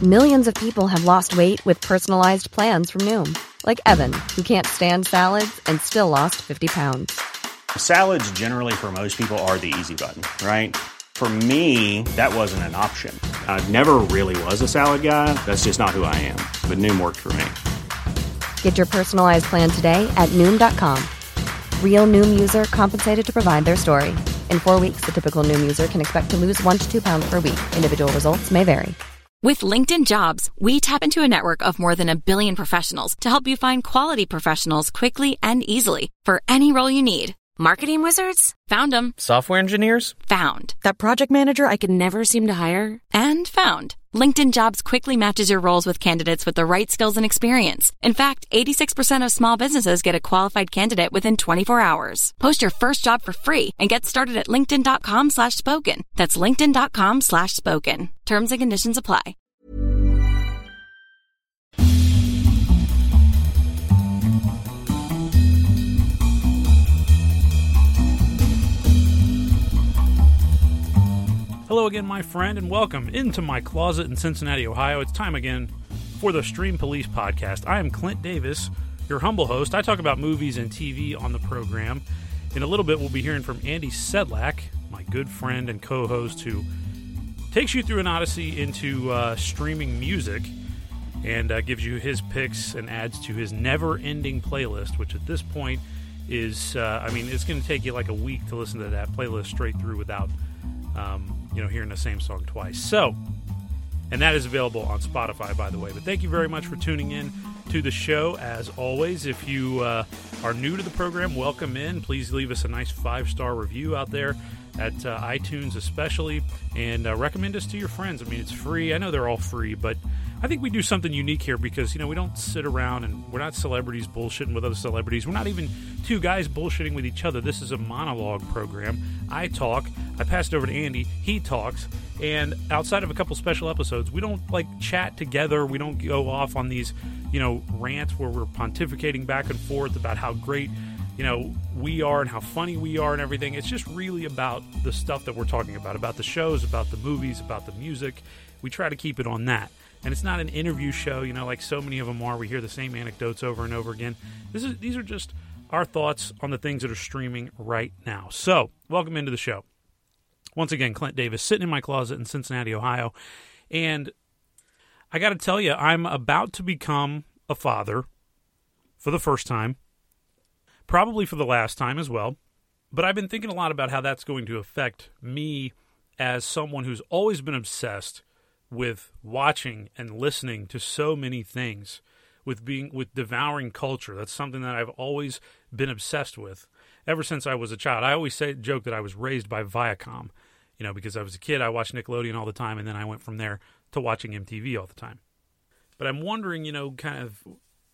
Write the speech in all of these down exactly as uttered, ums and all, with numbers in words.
Millions of people have lost weight with personalized plans from Noom. Like Evan, who can't stand salads and still lost fifty pounds. Salads generally for most people are the easy button, right? For me, that wasn't an option. I never really was a salad guy. That's just not who I am. But Noom worked for me. Get your personalized plan today at Noom dot com. Real Noom user compensated to provide their story. In four weeks, the typical Noom user can expect to lose one to two pounds per week. Individual results may vary. With LinkedIn Jobs, we tap into a network of more than a billion professionals to help you find quality professionals quickly and easily for any role you need. Marketing wizards? Found them. Software engineers? Found. That project manager I could never seem to hire? And found. LinkedIn Jobs quickly matches your roles with candidates with the right skills and experience. In fact, eighty-six percent of small businesses get a qualified candidate within twenty-four hours. Post your first job for free and get started at linkedin.com slash spoken. That's linkedin.com slash spoken. Terms and conditions apply. Hello again, my friend, and welcome into my closet in Cincinnati, Ohio. It's time again for the Stream Police podcast. I am Clint Davis, your humble host. I talk about movies and T V on the program. In a little bit, we'll be hearing from Andy Sedlak, my good friend and co-host, who takes you through an odyssey into uh, streaming music and uh, gives you his picks and adds to his never-ending playlist, which at this point is, uh, I mean, it's going to take you like a week to listen to that playlist straight through without Um, you know, hearing the same song twice. So, and that is available on Spotify, by the way. But thank you very much for tuning in to the show, as always. If you uh, are new to the program, welcome in. Please leave us a nice five-star review out there at uh, iTunes especially, and uh, recommend us to your friends. I mean, it's free. I know they're all free, but I think we do something unique here because, you know, we don't sit around and we're not celebrities bullshitting with other celebrities. We're not even two guys bullshitting with each other. This is a monologue program. I talk. I pass it over to Andy. He talks. And outside of a couple special episodes, we don't, like, chat together. We don't go off on these, you know, rants where we're pontificating back and forth about how great, you know, we are and how funny we are and everything. It's just really about the stuff that we're talking about, about the shows, about the movies, about the music. We try to keep it on that. And it's not an interview show, you know, like so many of them are. We hear the same anecdotes over and over again. This is These are just our thoughts on the things that are streaming right now. So, welcome into the show. Once again, Clint Davis, sitting in my closet in Cincinnati, Ohio. And I got to tell you, I'm about to become a father for the first time. Probably for the last time as well. But I've been thinking a lot about how that's going to affect me as someone who's always been obsessed with watching and listening to so many things, with being with devouring culture. That's something that I've always been obsessed with ever since I was a child. I always say joke that I was raised by Viacom, you know, because I was a kid, I watched Nickelodeon all the time, and then I went from there to watching M T V all the time. But I'm wondering, you know, kind of,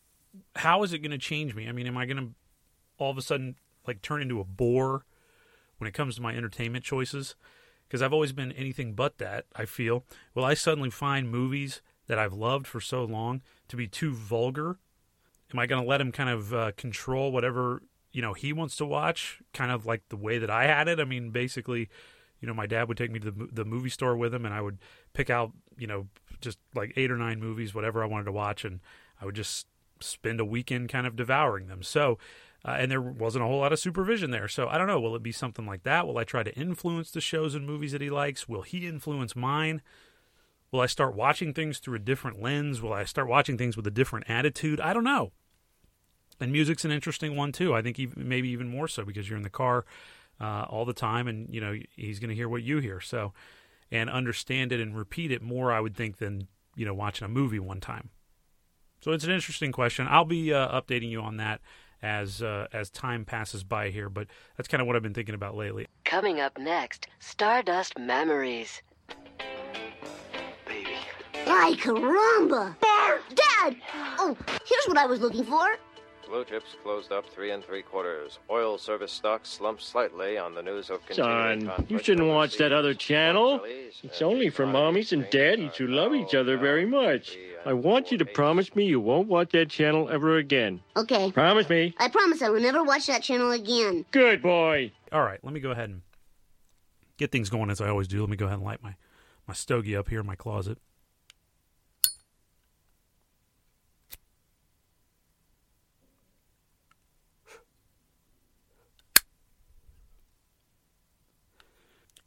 how is it going to change me? I mean, am I going to all of a sudden like turn into a bore when it comes to my entertainment choices? Because I've always been anything but that, I feel. Will I suddenly find movies that I've loved for so long to be too vulgar? Am I going to let him kind of uh, control whatever, you know, he wants to watch, kind of like the way that I had it? I mean, basically, you know, my dad would take me to the, the movie store with him, and I would pick out, you know, just like eight or nine movies, whatever I wanted to watch, and I would just spend a weekend kind of devouring them. So, Uh, and there wasn't a whole lot of supervision there. So I don't know. Will it be something like that? Will I try to influence the shows and movies that he likes? Will he influence mine? Will I start watching things through a different lens? Will I start watching things with a different attitude? I don't know. And music's an interesting one, too. I think even, maybe even more so because you're in the car uh, all the time, and, you know, he's going to hear what you hear. So, and understand it and repeat it more, I would think, than, you know, watching a movie one time. So it's an interesting question. I'll be uh, updating you on that as uh, as time passes by here, but that's kind of what I've been thinking about lately. Coming up next, Stardust Memories. Baby. Ay, caramba! Bart! Dad! Oh, here's what I was looking for. Blue chips closed up three and three quarters. Oil service stocks slumped slightly on the news of continuing Son, conflict. you shouldn't watch that other channel. It's only for mommies and daddies who love each other very much. I want you to promise me you won't watch that channel ever again. Okay. Promise me. I promise I will never watch that channel again. Good boy. All right, let me go ahead and get things going as I always do. Let me go ahead and light my, my stogie up here in my closet.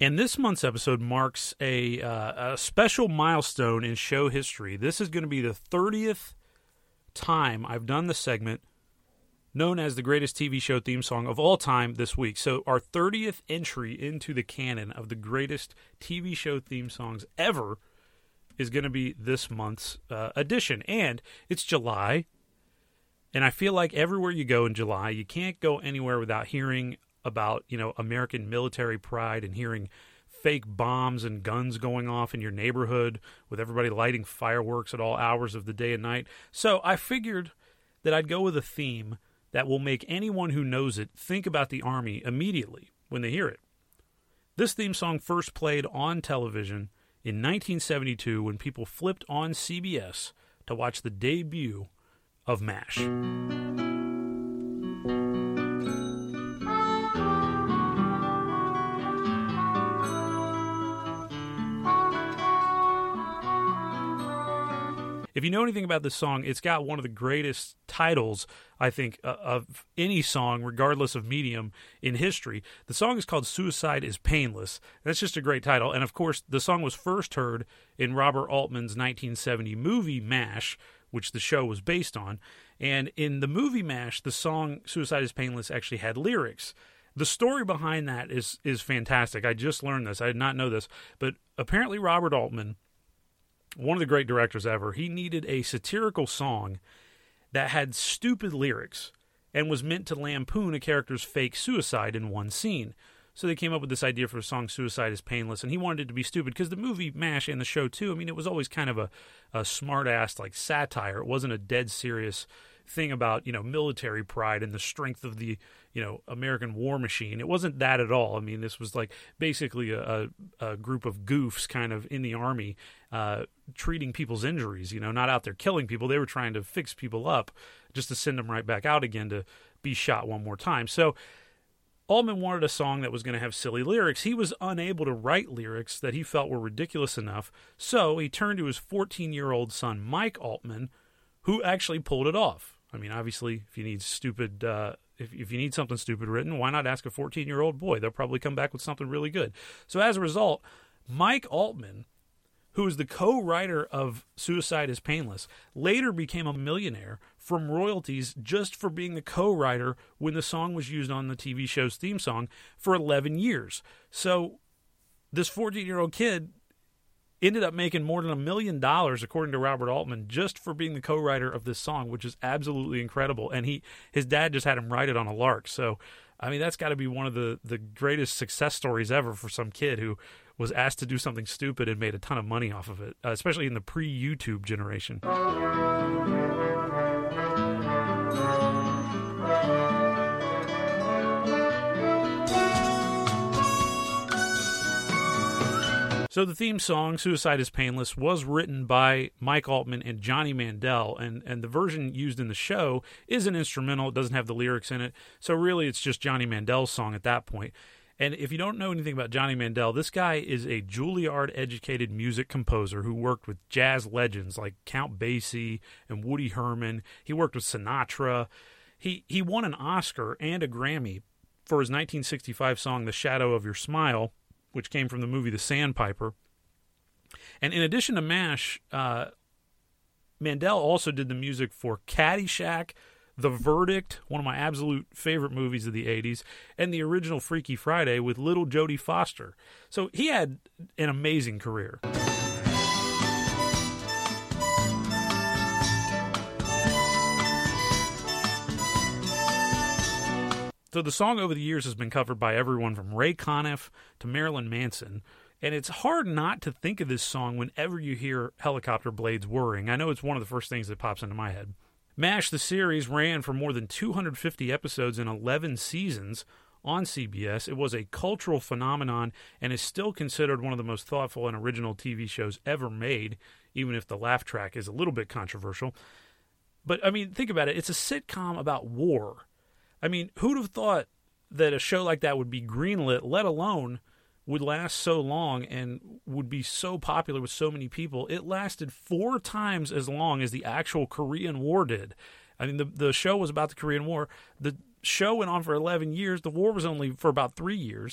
And this month's episode marks a, uh, a special milestone in show history. This is going to be the thirtieth time I've done the segment known as the greatest T V show theme song of all time this week. So our thirtieth entry into the canon of the greatest T V show theme songs ever is going to be this month's uh, edition. And it's July, and I feel like everywhere you go in July, you can't go anywhere without hearing about, you know, American military pride and hearing fake bombs and guns going off in your neighborhood with everybody lighting fireworks at all hours of the day and night. So I figured that I'd go with a theme that will make anyone who knows it think about the Army immediately when they hear it. This theme song first played on television in nineteen seventy-two when people flipped on C B S to watch the debut of MASH. If you know anything about this song, it's got one of the greatest titles, I think, uh, of any song, regardless of medium, in history. The song is called Suicide is Painless. That's just a great title. And, of course, the song was first heard in Robert Altman's nineteen seventy movie MASH, which the show was based on. And in the movie MASH, the song Suicide is Painless actually had lyrics. The story behind that is is fantastic. I just learned this. I did not know this. But apparently Robert Altman, one of the great directors ever, he needed a satirical song that had stupid lyrics and was meant to lampoon a character's fake suicide in one scene. So they came up with this idea for the song Suicide is Painless, and he wanted it to be stupid because the movie MASH and the show too, I mean, it was always kind of a, a smart-ass like satire. It wasn't a dead serious thing about, you know, military pride and the strength of the, you know, American war machine. It wasn't that at all. I mean, this was like basically a, a, a group of goofs kind of in the Army uh, treating people's injuries, you know, not out there killing people. They were trying to fix people up just to send them right back out again to be shot one more time. So Altman wanted a song that was going to have silly lyrics. He was unable to write lyrics that he felt were ridiculous enough, so he turned to his fourteen-year-old son, Mike Altman, who actually pulled it off. I mean, obviously, if you need stupid, uh, if, if you need something stupid written, why not ask a fourteen-year-old boy? They'll probably come back with something really good. So as a result, Mike Altman, who is the co-writer of Suicide is Painless, later became a millionaire from royalties just for being the co-writer when the song was used on the T V show's theme song for eleven years. So this fourteen-year-old kid ended up making more than a million dollars, according to Robert Altman, just for being the co-writer of this song, which is absolutely incredible. And he, his dad just had him write it on a lark. So, I mean, that's got to be one of the, the greatest success stories ever for some kid who was asked to do something stupid and made a ton of money off of it, uh, especially in the pre-YouTube generation. So the theme song, Suicide is Painless, was written by Mike Altman and Johnny Mandel, and, and the version used in the show is an instrumental. It doesn't have the lyrics in it, so really it's just Johnny Mandel's song at that point. And if you don't know anything about Johnny Mandel, this guy is a Juilliard-educated music composer who worked with jazz legends like Count Basie and Woody Herman. He worked with Sinatra. He, he won an Oscar and a Grammy for his nineteen sixty-five song, The Shadow of Your Smile, which came from the movie The Sandpiper. And in addition to MASH, uh, Mandel also did the music for Caddyshack, The Verdict, one of my absolute favorite movies of the eighties, and the original Freaky Friday with little Jodie Foster. So he had an amazing career. So the song over the years has been covered by everyone from Ray Conniff to Marilyn Manson, and it's hard not to think of this song whenever you hear helicopter blades whirring. I know it's one of the first things that pops into my head. MASH, the series, ran for more than two hundred fifty episodes in eleven seasons on C B S. It was a cultural phenomenon and is still considered one of the most thoughtful and original T V shows ever made, even if the laugh track is a little bit controversial. But, I mean, think about it. It's a sitcom about war. I mean, who'd have thought that a show like that would be greenlit, let alone would last so long and would be so popular with so many people? It lasted four times as long as the actual Korean War did. I mean, the, the show was about the Korean War. The show went on for eleven years. The war was only for about three years.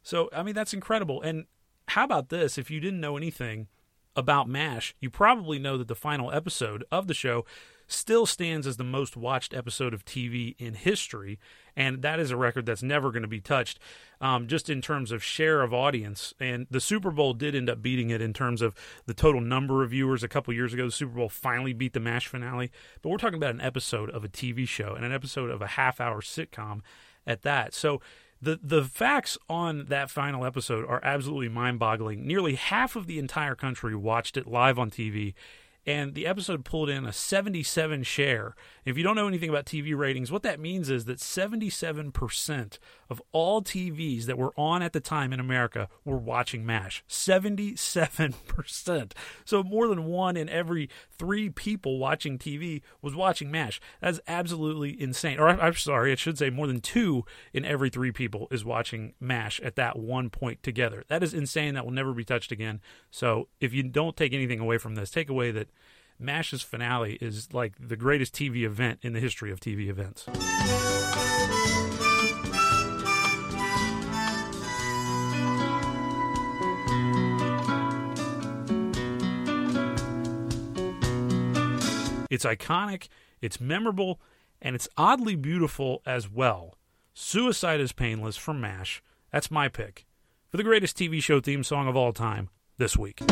So, I mean, that's incredible. And how about this? If you didn't know anything about MASH, you probably know that the final episode of the show still stands as the most watched episode of T V in history, and that is a record that's never going to be touched, um, just in terms of share of audience. And the Super Bowl did end up beating it in terms of the total number of viewers. A couple years ago, the Super Bowl finally beat the MASH finale, but we're talking about an episode of a T V show and an episode of a half-hour sitcom at that. So the the facts on that final episode are absolutely mind-boggling. Nearly half of the entire country watched it live on T V, and the episode pulled in a seventy-seven share. If you don't know anything about T V ratings, what that means is that seventy-seven percent of all T Vs that were on at the time in America were watching MASH. seventy-seven percent. So more than one in every three people watching T V was watching MASH. That's absolutely insane. Or I'm sorry, I should say more than two in every three people is watching MASH at that one point together. That is insane. That will never be touched again. So if you don't take anything away from this, take away that MASH's finale is like the greatest T V event in the history of T V events. It's iconic, it's memorable, and it's oddly beautiful as well. Suicide is Painless from MASH. That's my pick for the greatest T V show theme song of all time this week.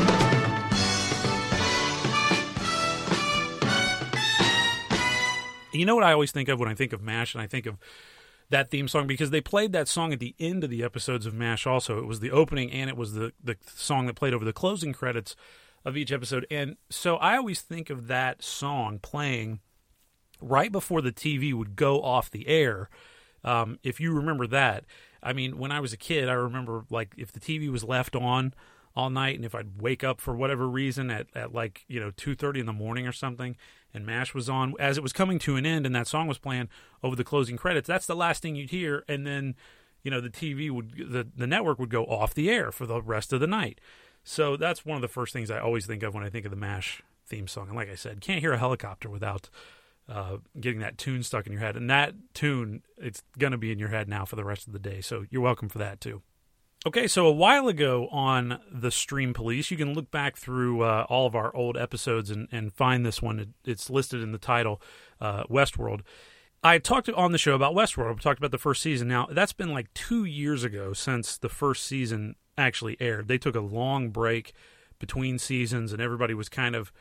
You know what I always think of when I think of MASH, and I think of that theme song, because they played that song at the end of the episodes of MASH also. It was the opening, and it was the, the song that played over the closing credits of each episode. And so I always think of that song playing right before the T V would go off the air. Um, if you remember that. I mean, when I was a kid, I remember, like, if the T V was left on all night, and if I'd wake up for whatever reason at, at like, you know, two thirty in the morning or something, and MASH was on, as it was coming to an end and that song was playing over the closing credits, that's the last thing you'd hear, and then, you know, the T V would, the, the network would go off the air for the rest of the night. So that's one of the first things I always think of when I think of the MASH theme song. And like I said, can't hear a helicopter without uh, getting that tune stuck in your head. And that tune, it's going to be in your head now for the rest of the day, so you're welcome for that too. Okay, so a while ago on the Stream Police, you can look back through uh, all of our old episodes and, and find this one. It, it's listed in the title, uh, Westworld. I talked on the show about Westworld. We talked about the first season. Now, that's been like two years ago since the first season actually aired. They took a long break between seasons, and everybody was kind of,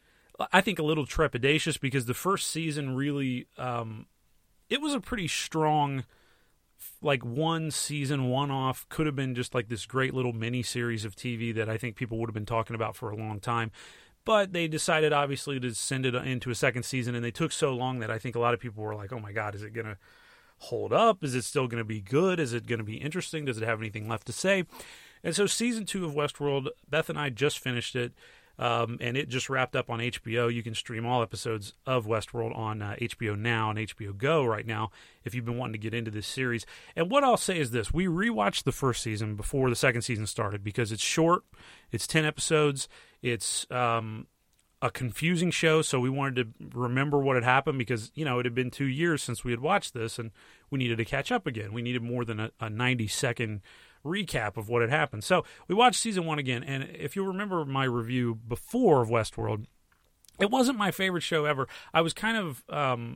I think, a little trepidatious because the first season really, um, it was a pretty strong, like one season, one off, could have been just like this great little mini series of T V that I think people would have been talking about for a long time. But they decided, obviously, to send it into a second season, and they took so long that I think a lot of people were like, oh my God, is it going to hold up? Is it still going to be good? Is it going to be interesting? Does it have anything left to say? And so season two of Westworld, Beth and I just finished it. Um, and it just wrapped up on H B O. You can stream all episodes of Westworld on uh, H B O Now and H B O Go right now if you've been wanting to get into this series. And what I'll say is this. We rewatched the first season before the second season started because it's short. It's ten episodes. It's um, a confusing show, so we wanted to remember what had happened because, you know, it had been two years since we had watched this, and we needed to catch up again. We needed more than a, a ninety-second recap of what had happened. So we watched season one again, and if you remember my review before of Westworld, it wasn't my favorite show ever. I was kind of um,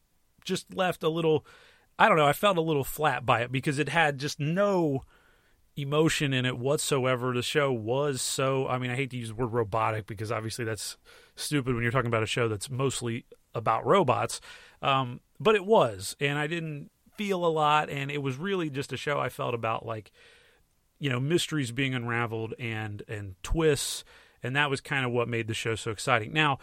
just left a little, I don't know, I felt a little flat by it because it had just no emotion in it whatsoever. The show was so, I mean, I hate to use the word robotic because obviously that's stupid when you're talking about a show that's mostly about robots, um, but it was, and I didn't feel a lot, and it was really just a show I felt about, like, you know, mysteries being unraveled and and twists, and that was kind of what made the show so exciting. Now,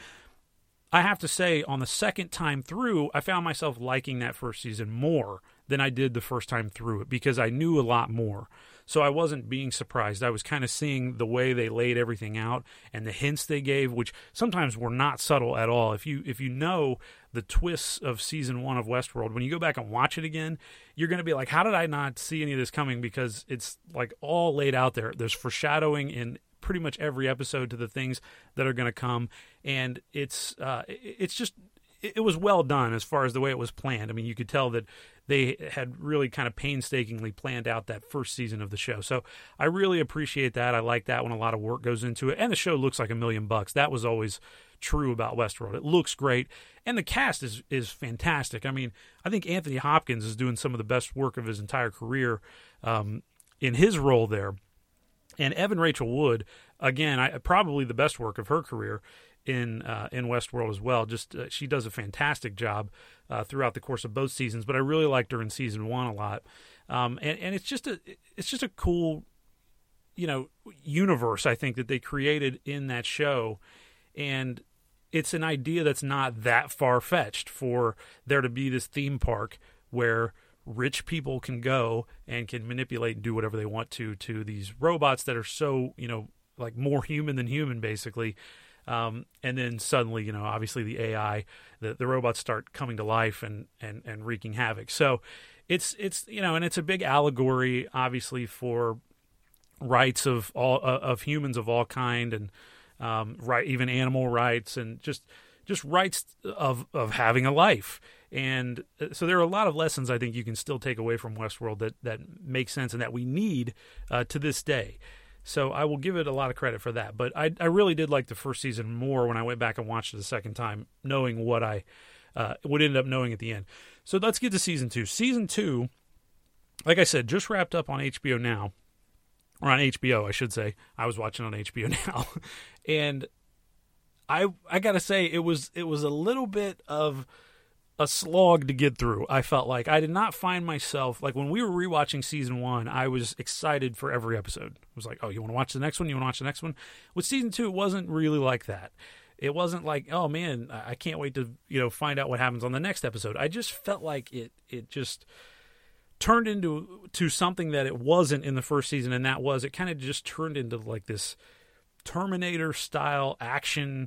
I have to say, on the second time through, I found myself liking that first season more than I did the first time through it because I knew a lot more. So I wasn't being surprised. I was kind of seeing the way they laid everything out and the hints they gave, which sometimes were not subtle at all. If you if you know the twists of season one of Westworld, when you go back and watch it again, you're going to be like, how did I not see any of this coming? Because it's like all laid out there. There's foreshadowing in pretty much every episode to the things that are going to come, and it's uh, it's just it, it was well done as far as the way it was planned. I mean, you could tell that they had really kind of painstakingly planned out that first season of the show. So I really appreciate that. I like that when a lot of work goes into it. And the show looks like a million bucks. That was always true about Westworld. It looks great. And the cast is is fantastic. I mean, I think Anthony Hopkins is doing some of the best work of his entire career um, in his role there. And Evan Rachel Wood, again, I, probably the best work of her career in uh, in Westworld as well. Just uh, she does a fantastic job uh, throughout the course of both seasons. But I really liked her in season one a lot, um, and and it's just a it's just a cool, you know, universe I think that they created in that show, and it's an idea that's not that far fetched for there to be this theme park where rich people can go and can manipulate and do whatever they want to to these robots that are so, you know, like more human than human, basically. Um, and then suddenly, you know, obviously the A I, the, the robots start coming to life and, and, and wreaking havoc. So it's, it's, you know, and it's a big allegory, obviously, for rights of all, uh, of humans of all kind, and, um, right, even animal rights, and just, just rights of, of having a life. And so there are a lot of lessons I think you can still take away from Westworld that, that make sense and that we need, uh, to this day. So I will give it a lot of credit for that. But I, I really did like the first season more when I went back and watched it a second time, knowing what I uh, would end up knowing at the end. So let's get to season two. Season two, like I said, just wrapped up on H B O Now. Or on H B O, I should say. I was watching on H B O Now. And I I got to say, it was it was a little bit of a slog to get through. I felt like I did not find myself, like when we were rewatching season one, I was excited for every episode. It was like, oh, you want to watch the next one? You want to watch the next one? With season two, it wasn't really like that. It wasn't like, oh man, I can't wait to, you know, find out what happens on the next episode. I just felt like it it just turned into to something that it wasn't in the first season, and that was, it kind of just turned into like this Terminator style action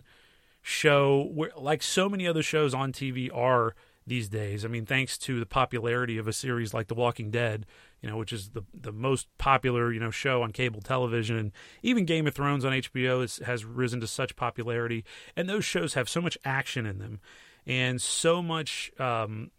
show, where, like so many other shows on T V are these days. I mean, thanks to the popularity of a series like The Walking Dead, you know, which is the the most popular, you know, show on cable television, and even Game of Thrones on H B O is, has risen to such popularity. And those shows have so much action in them, and so much, um,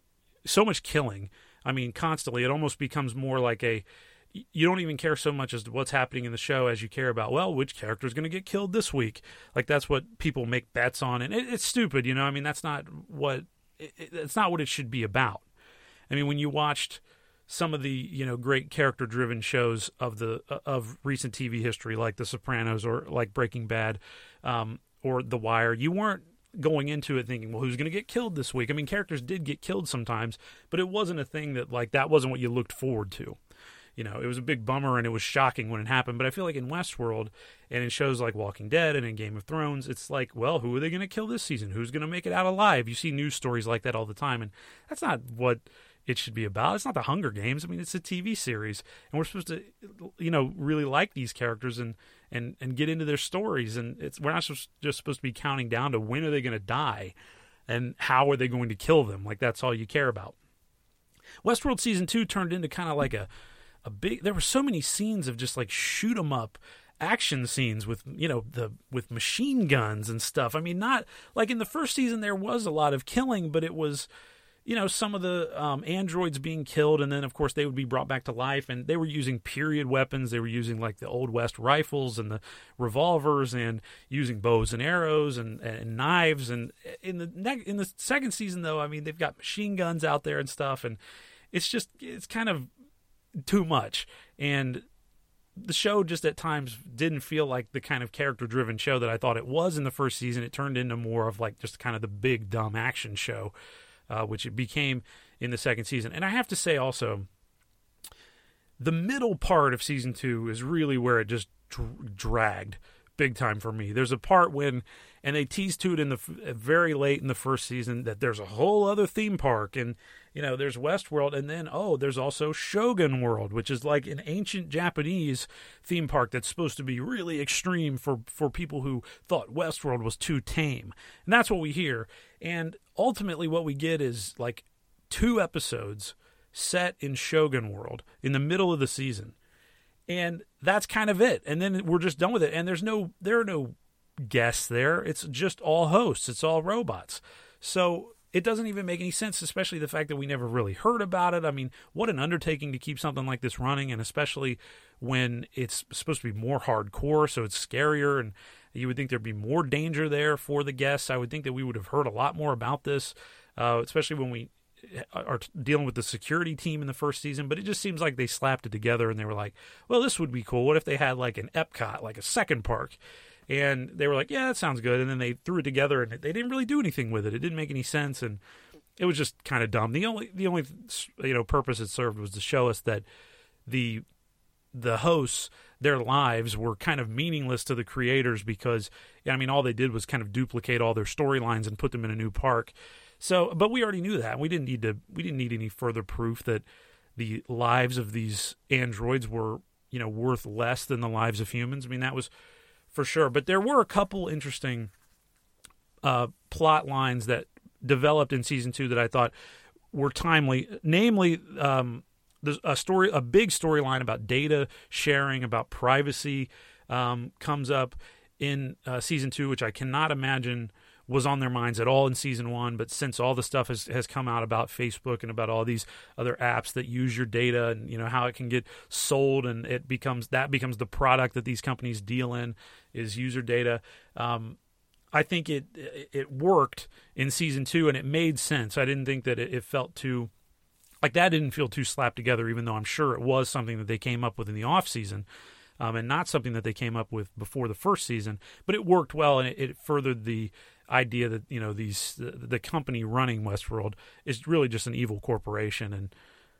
so much killing. I mean, constantly. It almost becomes more like a, you don't even care so much as to what's happening in the show as you care about, well, which character is going to get killed this week. Like, that's what people make bets on, and it, it's stupid, you know. I mean, that's not what it, it's not what it should be about. I mean, when you watched some of the, you know, great character-driven shows of the of recent T V history, like The Sopranos or like Breaking Bad, um, or The Wire, you weren't going into it thinking, well, who's going to get killed this week? I mean, characters did get killed sometimes, but it wasn't a thing that, like, that wasn't what you looked forward to. You know, it was a big bummer and it was shocking when it happened. But I feel like in Westworld and in shows like Walking Dead and in Game of Thrones, it's like, well, who are they going to kill this season? Who's going to make it out alive? You see news stories like that all the time. And that's not what it should be about. It's not the Hunger Games. I mean, it's a T V series. And we're supposed to, you know, really like these characters and, and, and get into their stories. And it's we're not just, just supposed to be counting down to when are they going to die and how are they going to kill them. Like, that's all you care about. Westworld Season two turned into kind of like a, A big. There were so many scenes of just like shoot 'em up action scenes with, you know, the with machine guns and stuff. I mean, not like in the first season there was a lot of killing, but it was, you know, some of the um, androids being killed, and then of course they would be brought back to life, and they were using period weapons. They were using like the Old West rifles and the revolvers, and using bows and arrows and, and knives. And in the ne- in the second season, though, I mean, they've got machine guns out there and stuff, and it's just it's kind of too much. And the show just at times didn't feel like the kind of character-driven show that I thought it was in the first season. It turned into more of like just kind of the big, dumb action show, uh, which it became in the second season. And I have to say also, the middle part of season two is really where it just dr- dragged big time for me. There's a part when, and they teased to it in the very late in the first season, that there's a whole other theme park, and you know, there's Westworld, and then, oh, there's also Shogun World, which is like an ancient Japanese theme park that's supposed to be really extreme for, for people who thought Westworld was too tame. And that's what we hear. And ultimately what we get is like two episodes set in Shogun World in the middle of the season. And that's kind of it. And then we're just done with it. And there's no, there are no guests there. It's just all hosts. It's all robots. So it doesn't even make any sense, especially the fact that we never really heard about it. I mean, what an undertaking to keep something like this running, and especially when it's supposed to be more hardcore, so it's scarier, and you would think there'd be more danger there for the guests. I would think that we would have heard a lot more about this, uh, especially when we are dealing with the security team in the first season. But it just seems like they slapped it together, and they were like, well, this would be cool. What if they had like an Epcot, like a second park? And they were like, yeah, that sounds good. And then they threw it together, and they didn't really do anything with it. It didn't make any sense, and it was just kind of dumb. The only the only you know purpose it served was to show us that the the hosts, their lives were kind of meaningless to the creators because, I mean, all they did was kind of duplicate all their storylines and put them in a new park. So, but we already knew that. We didn't need to. We didn't need any further proof that the lives of these androids were, you know, worth less than the lives of humans. I mean, that was for sure. But there were a couple interesting uh, plot lines that developed in season two that I thought were timely. Namely, um, there's a story, a big storyline about data sharing, about privacy, um, comes up in uh, season two, which I cannot imagine was on their minds at all in season one. But since all the stuff has, has come out about Facebook and about all these other apps that use your data, and you know how it can get sold, and it becomes that becomes the product that these companies deal in is user data. Um, I think it it worked in season two, and it made sense. I didn't think that it, it felt too like that didn't feel too slapped together, even though I'm sure it was something that they came up with in the off season. Um, and not something that they came up with before the first season, but it worked well, and it, it furthered the idea that, you know, these the, the company running Westworld is really just an evil corporation, and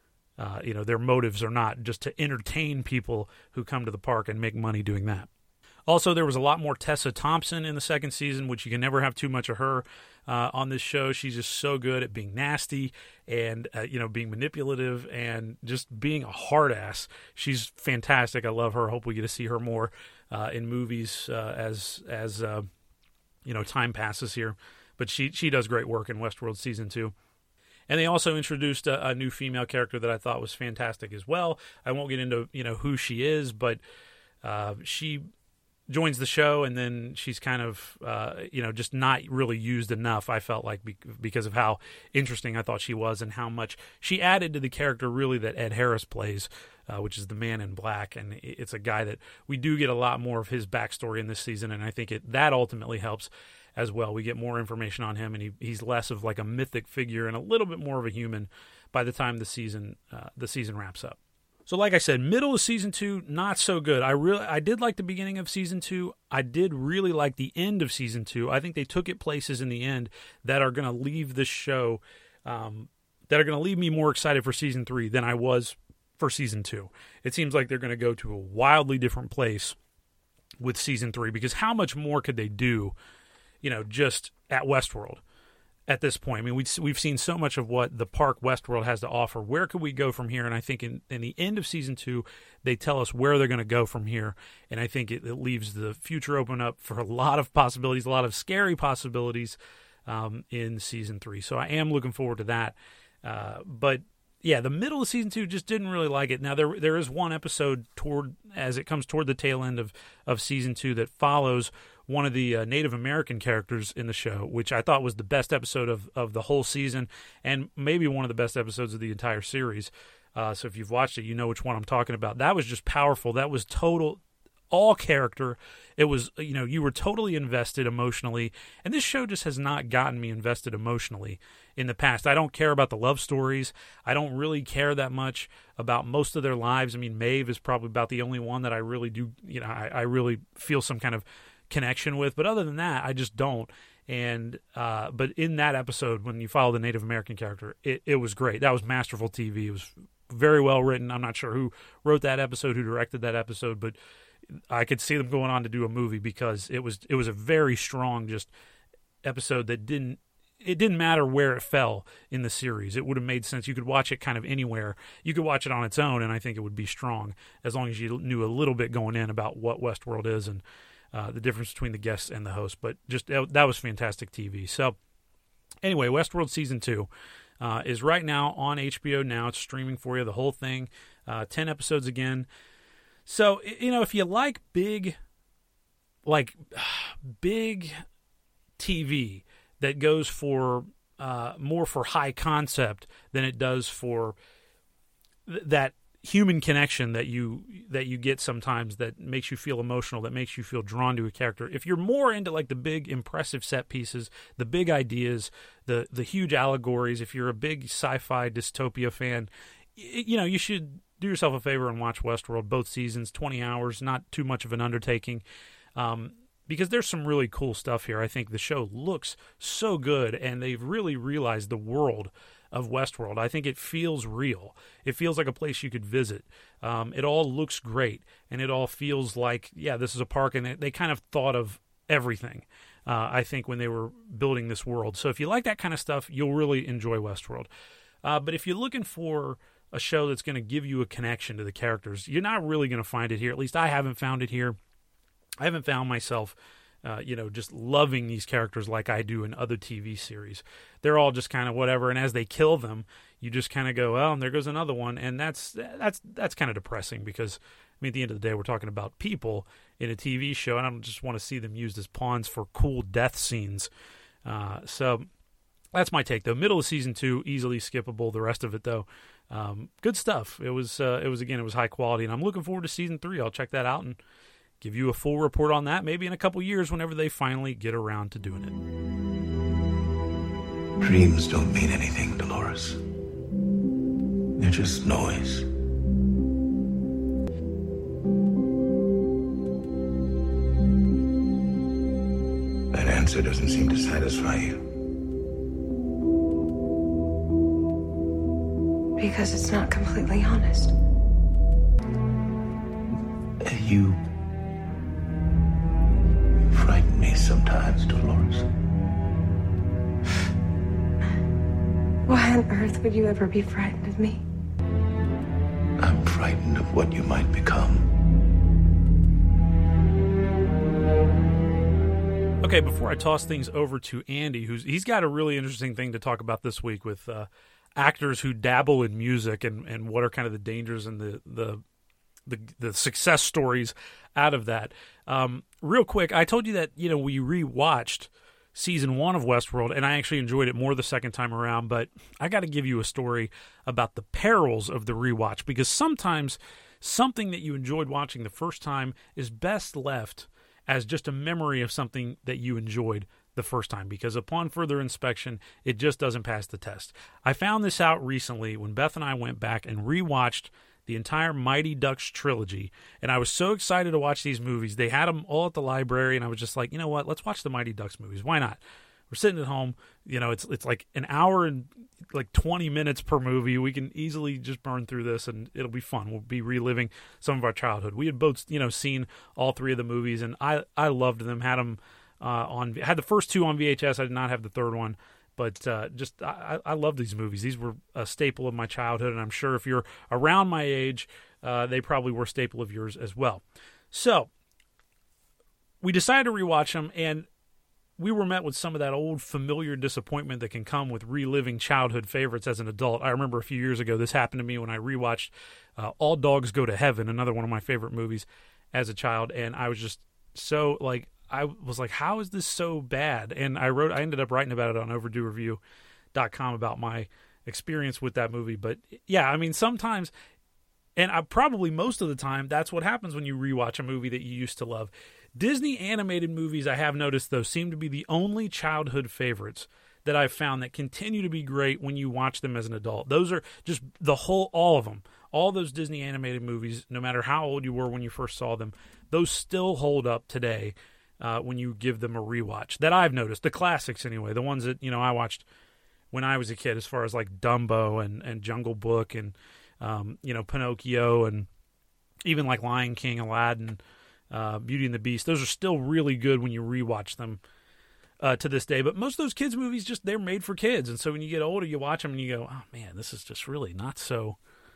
uh, you know, their motives are not just to entertain people who come to the park and make money doing that. Also, there was a lot more Tessa Thompson in the second season, which you can never have too much of her uh, on this show. She's just so good at being nasty and, uh, you know, being manipulative and just being a hard ass. She's fantastic. I love her. Hope we get to see her more uh, in movies uh, as, as uh, you know, time passes here. But she, she does great work in Westworld season two. And they also introduced a, a new female character that I thought was fantastic as well. I won't get into, you know, who she is, but uh, she joins the show, and then she's kind of, uh, you know, just not really used enough, I felt like, be- because of how interesting I thought she was and how much she added to the character, really, that Ed Harris plays, uh, which is the Man in Black. And it's a guy that we do get a lot more of his backstory in this season, and I think it that ultimately helps as well. We get more information on him, and he, he's less of like a mythic figure and a little bit more of a human by the time the season uh, the season wraps up. So like I said, middle of season two, not so good. I really, I did like the beginning of season two. I did really like the end of season two. I think they took it places in the end that are going to leave this show, um, that are going to leave me more excited for season three than I was for season two. It seems like they're going to go to a wildly different place with season three, because how much more could they do, you know, just at Westworld at this point? I mean, we've, we've seen so much of what the park Westworld has to offer. Where could we go from here? And I think in, in the end of season two, they tell us where they're going to go from here. And I think it, it leaves the future open up for a lot of possibilities, a lot of scary possibilities um, in season three. So I am looking forward to that. Uh, but yeah, the middle of season two just didn't really like it. Now there there is one episode toward as it comes toward the tail end of, of season two that follows one of the uh, Native American characters in the show, which I thought was the best episode of, of the whole season, and maybe one of the best episodes of the entire series. Uh, so if you've watched it, you know which one I'm talking about. That was just powerful. That was total, all character. It was, you know, you were totally invested emotionally, and this show just has not gotten me invested emotionally in the past. I don't care about the love stories. I don't really care that much about most of their lives. I mean, Maeve is probably about the only one that I really do, you know, I, I really feel some kind of connection with, but other than that, I just don't. And uh, but in that episode, when you follow the Native American character, it, it was great. That was masterful T V. It was very well written. I'm not sure who wrote that episode, who directed that episode, but I could see them going on to do a movie, because it was it was a very strong just episode that didn't it didn't matter where it fell in the series. It would have made sense. You could watch it kind of anywhere. You could watch it on its own, and I think it would be strong, as long as you knew a little bit going in about what Westworld is and Uh, the difference between the guests and the host. But just that was fantastic T V. So anyway, Westworld Season two uh, is right now on H B O Now. It's streaming for you, the whole thing. Uh, ten episodes again. So, you know, if you like big, like, big T V that goes for uh, more for high concept than it does for th- that human connection that you that you get sometimes that makes you feel emotional, that makes you feel drawn to a character. If you're more into like the big impressive set pieces, the big ideas, the the huge allegories, if you're a big sci-fi dystopia fan, y- you know, you should do yourself a favor and watch Westworld, both seasons, twenty hours, not too much of an undertaking. Um, because there's some really cool stuff here. I think the show looks so good, and they've really realized the world of Westworld. I think it feels real. It feels like a place you could visit. Um, it all looks great, and it all feels like, yeah, this is a park, and they, they kind of thought of everything, uh, I think, when they were building this world. So if you like that kind of stuff, you'll really enjoy Westworld. Uh, but if you're looking for a show that's going to give you a connection to the characters, you're not really going to find it here. At least I haven't found it here. I haven't found myself Uh, you know, just loving these characters like I do in other T V series. They're all just kind of whatever, and as they kill them, you just kind of go, "Oh, and there goes another one," and that's that's that's kind of depressing because, I mean, at the end of the day, we're talking about people in a T V show, and I don't just want to see them used as pawns for cool death scenes. Uh, so that's my take, though. Middle of season two, easily skippable. The rest of it, though, um, good stuff. It was, uh, it was again, it was high quality, and I'm looking forward to season three. I'll check that out and give you a full report on that maybe in a couple years whenever they finally get around to doing it. Dreams don't mean anything, Dolores. They're just noise. That answer doesn't seem to satisfy you. Because it's not completely honest. You frighten me sometimes, Dolores. Why on earth would you ever be frightened of me? I'm frightened of what you might become. Okay, before I toss things over to Andy, who's he's got a really interesting thing to talk about this week with uh, actors who dabble in music and, and what are kind of the dangers and the the the, the success stories out of that. Um, real quick, I told you that, you know, we rewatched season one of Westworld, and I actually enjoyed it more the second time around, but I got to give you a story about the perils of the rewatch, because sometimes something that you enjoyed watching the first time is best left as just a memory of something that you enjoyed the first time, because upon further inspection, it just doesn't pass the test. I found this out recently when Beth and I went back and rewatched the entire Mighty Ducks trilogy, and I was so excited to watch these movies. They had them all at the library, and I was just like, you know what, let's watch the Mighty Ducks movies. Why not? We're sitting at home, you know, it's it's like an hour and like twenty minutes per movie. We can easily just burn through this, and it'll be fun. We'll be reliving some of our childhood. We had both, you know, seen all three of the movies, and I, I loved them. Had them uh, on, had the first two on V H S. I did not have the third one. But uh, just, I, I love these movies. These were a staple of my childhood, and I'm sure if you're around my age, uh, they probably were a staple of yours as well. So, we decided to rewatch them, and we were met with some of that old familiar disappointment that can come with reliving childhood favorites as an adult. I remember a few years ago, this happened to me when I rewatched uh, All Dogs Go to Heaven, another one of my favorite movies as a child, and I was just so, like, I was like, how is this so bad? And I wrote, I ended up writing about it on overdue review dot com about my experience with that movie. But yeah, I mean, sometimes, and I probably most of the time, that's what happens when you rewatch a movie that you used to love. Disney animated movies, I have noticed, though, seem to be the only childhood favorites that I've found that continue to be great when you watch them as an adult. Those are just the whole, all of them. All those Disney animated movies, no matter how old you were when you first saw them, those still hold up today. Uh, when you give them a rewatch, that I've noticed, the classics anyway, the ones that, you know, I watched when I was a kid, as far as like Dumbo and, and Jungle Book and, um, you know, Pinocchio and even like Lion King, Aladdin, uh, Beauty and the Beast. Those are still really good when you rewatch them uh, to this day. But most of those kids' movies, just, they're made for kids. And so when you get older, you watch them and you go, oh man, this is just really not so...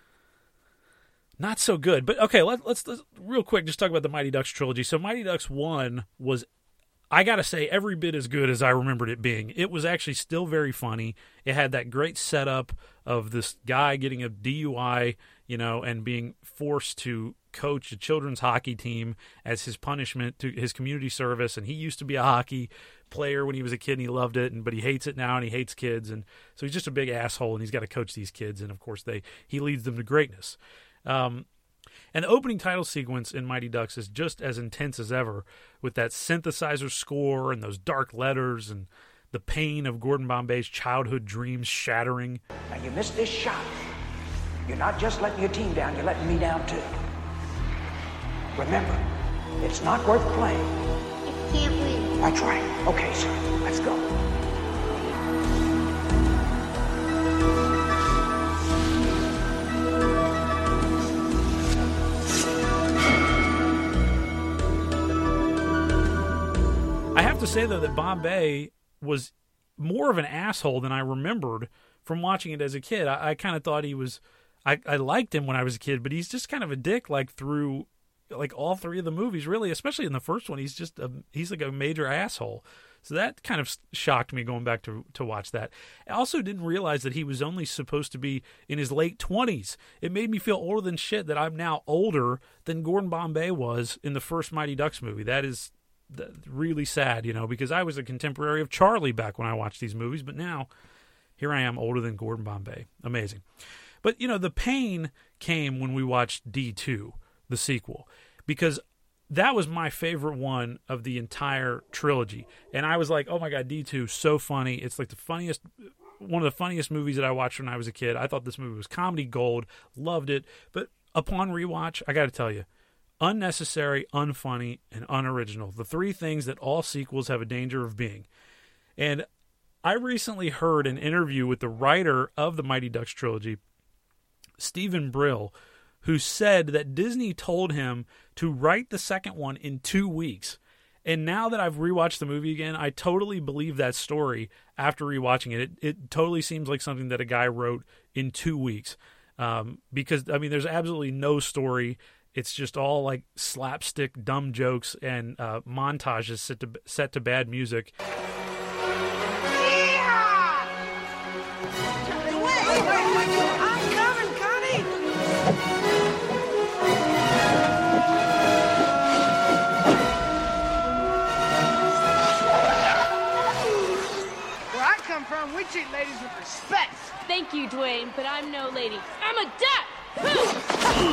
Not so good. But okay, let, let's, let's real quick just talk about the Mighty Ducks trilogy. So Mighty Ducks one was, I got to say, every bit as good as I remembered it being. It was actually still very funny. It had that great setup of this guy getting a D U I, you know, and being forced to coach a children's hockey team as his punishment to his community service. And he used to be a hockey player when he was a kid and he loved it, and but he hates it now and he hates kids, and so he's just a big asshole and he's got to coach these kids, and of course they he leads them to greatness. Um, and the opening title sequence in Mighty Ducks is just as intense as ever, with that synthesizer score and those dark letters and the pain of Gordon Bombay's childhood dreams shattering. Now you missed this shot. You're not just letting your team down, you're letting me down too. Remember, it's not worth playing. You can't win. That's right. Okay, sir. Let's go. I have to say, though, that Bombay was more of an asshole than I remembered from watching it as a kid. I, I kind of thought he was... I, I liked him when I was a kid, but he's just kind of a dick, like, through... like all three of the movies, really, especially in the first one. He's just a, he's like a major asshole. So that kind of shocked me going back to to watch that. I also didn't realize that he was only supposed to be in his late twenties. It made me feel older than shit that I'm now older than Gordon Bombay was in the first Mighty Ducks movie. That is really sad, you know, because I was a contemporary of Charlie back when I watched these movies, but now here I am older than Gordon Bombay. Amazing. But, you know, the pain came when we watched D two, the sequel, because that was my favorite one of the entire trilogy. And I was like, oh my God, D two, so funny. It's like the funniest, one of the funniest movies that I watched when I was a kid. I thought this movie was comedy gold, loved it. But upon rewatch, I got to tell you, unnecessary, unfunny, and unoriginal. The three things that all sequels have a danger of being. And I recently heard an interview with the writer of the Mighty Ducks trilogy, Stephen Brill, who said that Disney told him to write the second one in two weeks. And now that I've rewatched the movie again, I totally believe that story after rewatching it. It, it totally seems like something that a guy wrote in two weeks. Um, because, I mean, there's absolutely no story. It's just all like slapstick, dumb jokes and uh, montages set to, set to bad music. We treat ladies with respect. Thank you, Dwayne, but I'm no lady. I'm a duck! Come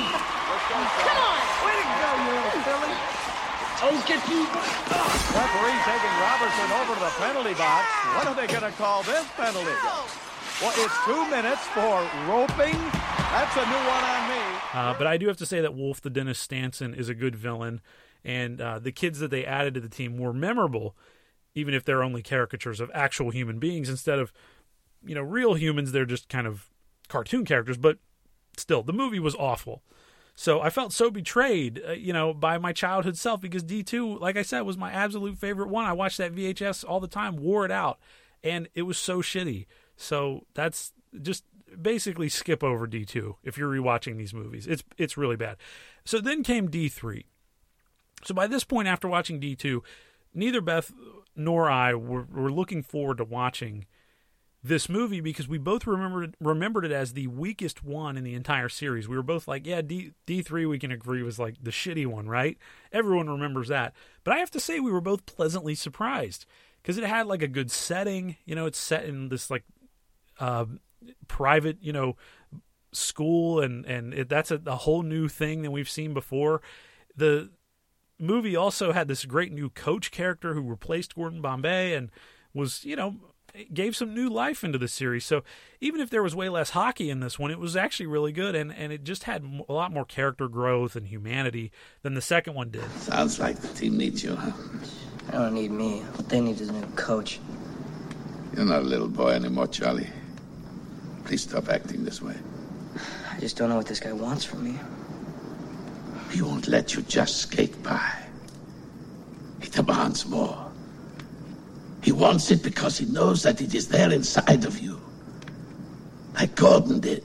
on! Way to go, you little filly. Toes get you. Referee taking Robertson over to the penalty box. What are they going to call this penalty? Well, it's two minutes for roping. That's a new one on me. Uh, but I do have to say that Wolf the Dennis Stanson is a good villain, and uh, the kids that they added to the team were memorable, even if they're only caricatures of actual human beings instead of, you know, real humans. They're just kind of cartoon characters, but still, the movie was awful. So I felt so betrayed, uh, you know, by my childhood self, because D two, like I said, was my absolute favorite one. I watched that V H S all the time, wore it out, and it was so shitty. So that's just basically skip over D two if you're rewatching these movies. It's it's really bad. So then came D three. So by this point, after watching D two, neither Beth nor I were, were looking forward to watching this movie because we both remembered remembered it as the weakest one in the entire series. We were both like, yeah, D, D3 we can agree was like the shitty one, right? Everyone remembers that. But I have to say we were both pleasantly surprised because it had like a good setting. You know, it's set in this like uh, private, you know, school, and, and it, that's a, a whole new thing than we've seen before. The movie also had this great new coach character who replaced Gordon Bombay and was, you know, gave some new life into the series. So even if there was way less hockey in this one, it was actually really good, and, and it just had a lot more character growth and humanity than the second one did. Sounds like the team needs you, huh? They don't need me. What they need is a new coach. You're not a little boy anymore, Charlie. Please stop acting this way. I just don't know what this guy wants from me. He won't let you just skate by. He demands more. He wants it because he knows that it is there inside of you. Like Gordon did.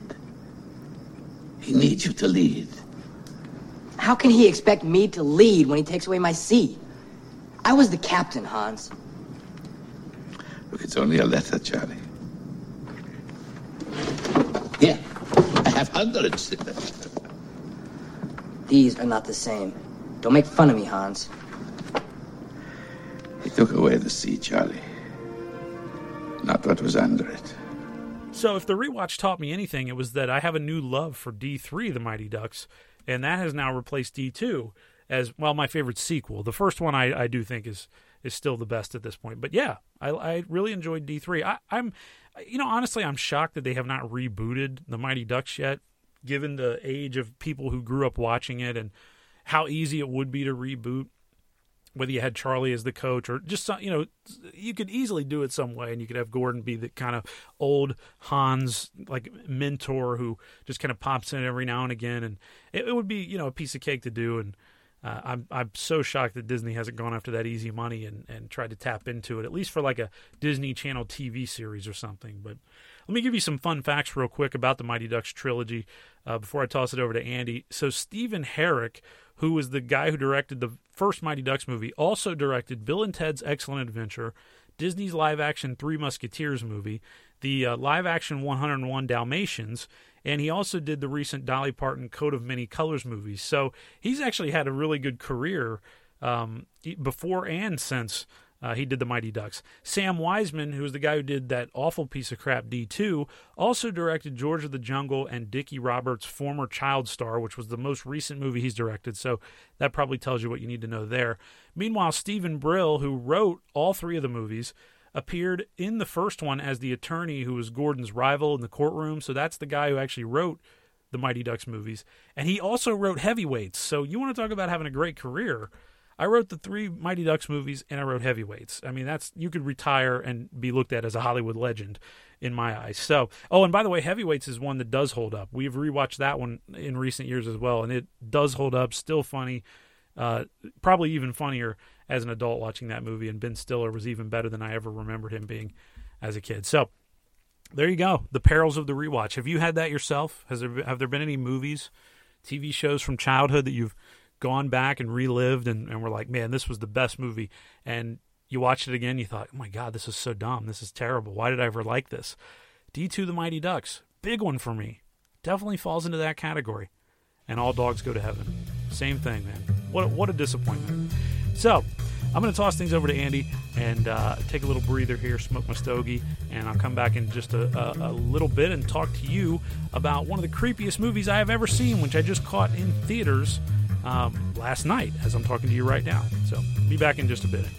He needs you to lead. How can he expect me to lead when he takes away my seat? I was the captain, Hans. Look, it's only a letter, Charlie. Here, I have hundreds. These are not the same. Don't make fun of me, Hans. It took away the sea, Charlie. Not what was under it. So if the rewatch taught me anything, it was that I have a new love for D three, The Mighty Ducks, and that has now replaced D two as, well, my favorite sequel. The first one I, I do think is is still the best at this point. But yeah, I, I really enjoyed D three. I, I'm, you know, honestly, I'm shocked that they have not rebooted The Mighty Ducks yet, given the age of people who grew up watching it and how easy it would be to reboot, whether you had Charlie as the coach or just, you know, you could easily do it some way, and you could have Gordon be the kind of old Hans, like, mentor who just kind of pops in every now and again, and it, it would be, you know, a piece of cake to do, and uh, I'm I'm so shocked that Disney hasn't gone after that easy money and, and tried to tap into it, at least for like a Disney Channel T V series or something. But let me give you some fun facts real quick about the Mighty Ducks trilogy uh, before I toss it over to Andy. So Stephen Herrick, who was the guy who directed the first Mighty Ducks movie, also directed Bill and Ted's Excellent Adventure, Disney's live-action Three Musketeers movie, the uh, live-action one oh one Dalmatians, and he also did the recent Dolly Parton Coat of Many Colors movies. So he's actually had a really good career um, before and since Uh, he did the Mighty Ducks. Sam Wiseman, who was the guy who did that awful piece of crap D two, also directed George of the Jungle and Dickie Roberts' former child star, which was the most recent movie he's directed, so that probably tells you what you need to know there. Meanwhile, Stephen Brill, who wrote all three of the movies, appeared in the first one as the attorney who was Gordon's rival in the courtroom, so that's the guy who actually wrote the Mighty Ducks movies. And he also wrote Heavyweights, so you want to talk about having a great career. I wrote the three Mighty Ducks movies, and I wrote Heavyweights. I mean, that's you could retire and be looked at as a Hollywood legend in my eyes. So, oh, and by the way, Heavyweights is one that does hold up. We've rewatched that one in recent years as well, and it does hold up, still funny, uh, probably even funnier as an adult watching that movie, and Ben Stiller was even better than I ever remembered him being as a kid. So, there you go, the perils of the rewatch. Have you had that yourself? Has there Have there been any movies, T V shows from childhood that you've gone back and relived and, and were like, man, this was the best movie, and you watched it again, you thought, oh my God, this is so dumb, this is terrible, why did I ever like this? D two The Mighty Ducks, big one for me, definitely falls into that category. And All Dogs Go to Heaven, same thing, man. What a, what a disappointment. So I'm going to toss things over to Andy and uh, take a little breather here, smoke my stogie, and I'll come back in just a, a, a little bit and talk to you about one of the creepiest movies I have ever seen, which I just caught in theaters Um, last night as I'm talking to you right now. So be back in just a bit.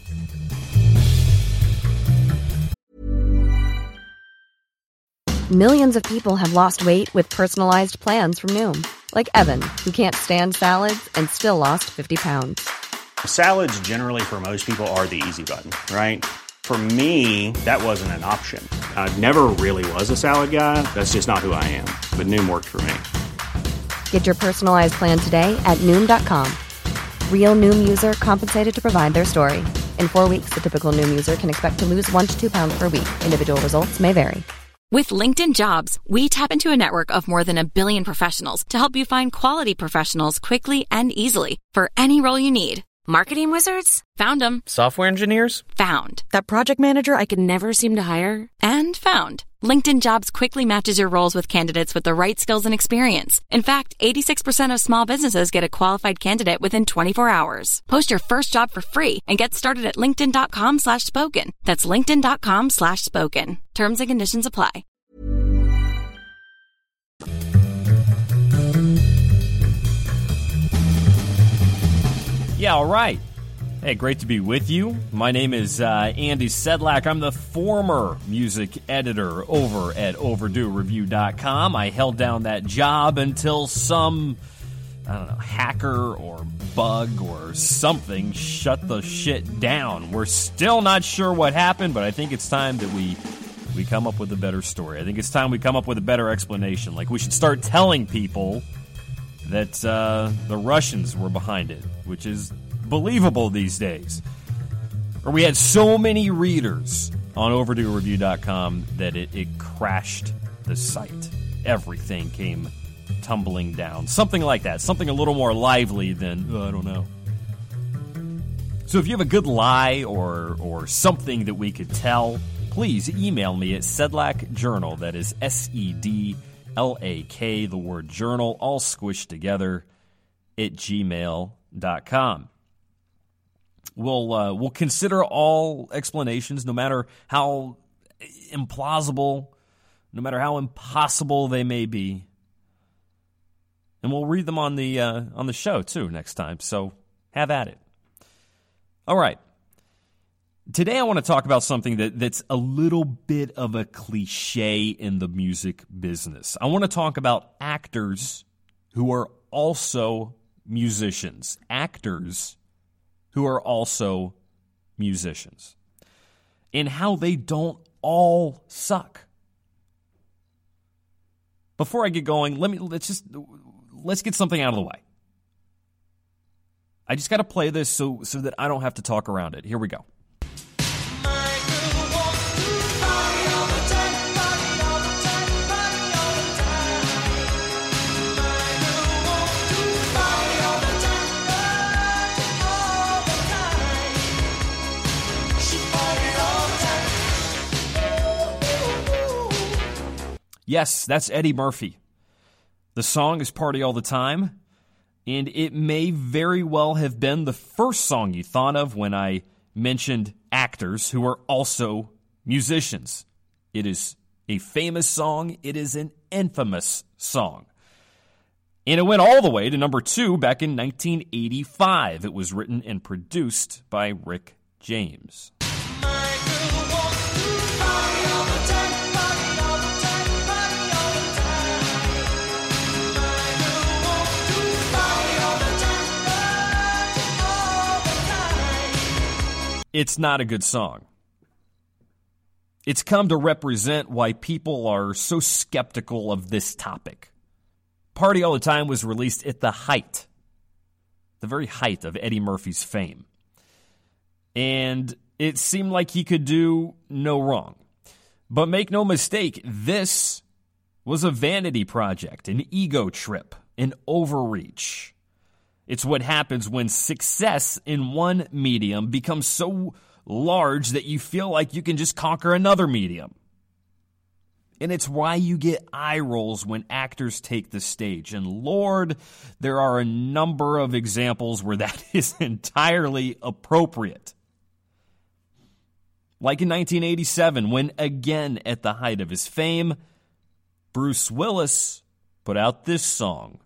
Millions of people have lost weight with personalized plans from Noom. Like Evan, who can't stand salads and still lost fifty pounds. Salads generally for most people are the easy button, right? For me, that wasn't an option. I never really was a salad guy. That's just not who I am. But Noom worked for me. Get your personalized plan today at Noom dot com. Real Noom user compensated to provide their story. In four weeks, the typical Noom user can expect to lose one to two pounds per week. Individual results may vary. With LinkedIn Jobs, we tap into a network of more than a billion professionals to help you find quality professionals quickly and easily for any role you need. Marketing wizards? Found them. Software engineers? Found. That project manager I could never seem to hire? And found. LinkedIn Jobs quickly matches your roles with candidates with the right skills and experience. In fact, eighty-six percent of small businesses get a qualified candidate within twenty-four hours. Post your first job for free and get started at linkedin.com slash spoken. That's linkedin.com slash spoken. Terms and conditions apply. Yeah, all right. Hey, great to be with you. My name is uh, Andy Sedlak. I'm the former music editor over at overdue review dot com. I held down that job until some, I don't know, hacker or bug or something shut the shit down. We're still not sure what happened, but I think it's time that we we come up with a better story. I think it's time we come up with a better explanation. Like, we should start telling people that uh, the Russians were behind it, which is believable these days. Or we had so many readers on overdue review dot com that it, it crashed the site. Everything came tumbling down. Something like that. Something a little more lively than, oh, I don't know. So if you have a good lie or or something that we could tell, please email me at Sedlak Journal. That is S E D L A K, the word journal, all squished together, at gmail dot com. We'll uh, we'll consider all explanations, no matter how implausible, no matter how impossible they may be, and we'll read them on the uh, on the show too next time. So have at it. All right. Today I want to talk about something that, that's a little bit of a cliche in the music business. I want to talk about actors who are also musicians. Actors who are also musicians. And how they don't all suck. Before I get going, let me let's just let's get something out of the way. I just got to play this so so that I don't have to talk around it. Here we go. Yes, that's Eddie Murphy. The song is Party All the Time, and it may very well have been the first song you thought of when I mentioned actors who are also musicians. It is a famous song. It is an infamous song. And it went all the way to number two back in nineteen eighty-five. It was written and produced by Rick James. It's not a good song. It's come to represent why people are so skeptical of this topic. Party All the Time was released at the height, the very height of Eddie Murphy's fame. And it seemed like he could do no wrong. But make no mistake, this was a vanity project, an ego trip, an overreach. It's what happens when success in one medium becomes so large that you feel like you can just conquer another medium. And it's why you get eye rolls when actors take the stage. And Lord, there are a number of examples where that is entirely appropriate. Like in nineteen eighty-seven, when again at the height of his fame, Bruce Willis put out this song.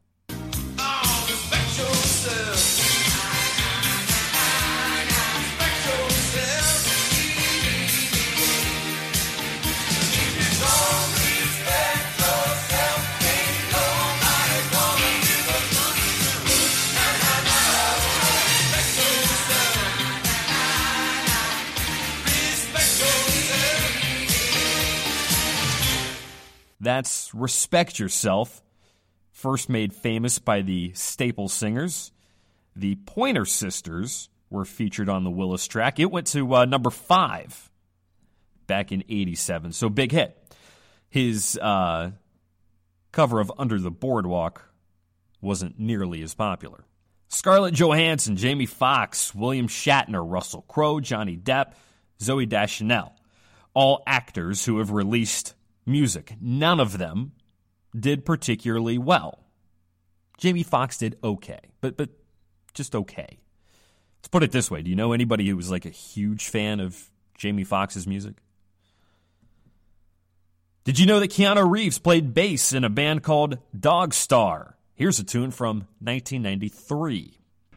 That's Respect Yourself, first made famous by the Staple Singers. The Pointer Sisters were featured on the Willis track. It went to uh, number five back in eighty-seven, so big hit. His uh, cover of Under the Boardwalk wasn't nearly as popular. Scarlett Johansson, Jamie Foxx, William Shatner, Russell Crowe, Johnny Depp, Zooey Deschanel, all actors who have released music. None of them did particularly well. Jamie Foxx did okay, but but just okay. Let's put it this way. Do you know anybody who was like a huge fan of Jamie Foxx's music? Did you know that Keanu Reeves played bass in a band called Dog Star? Here's a tune from nineteen ninety-three.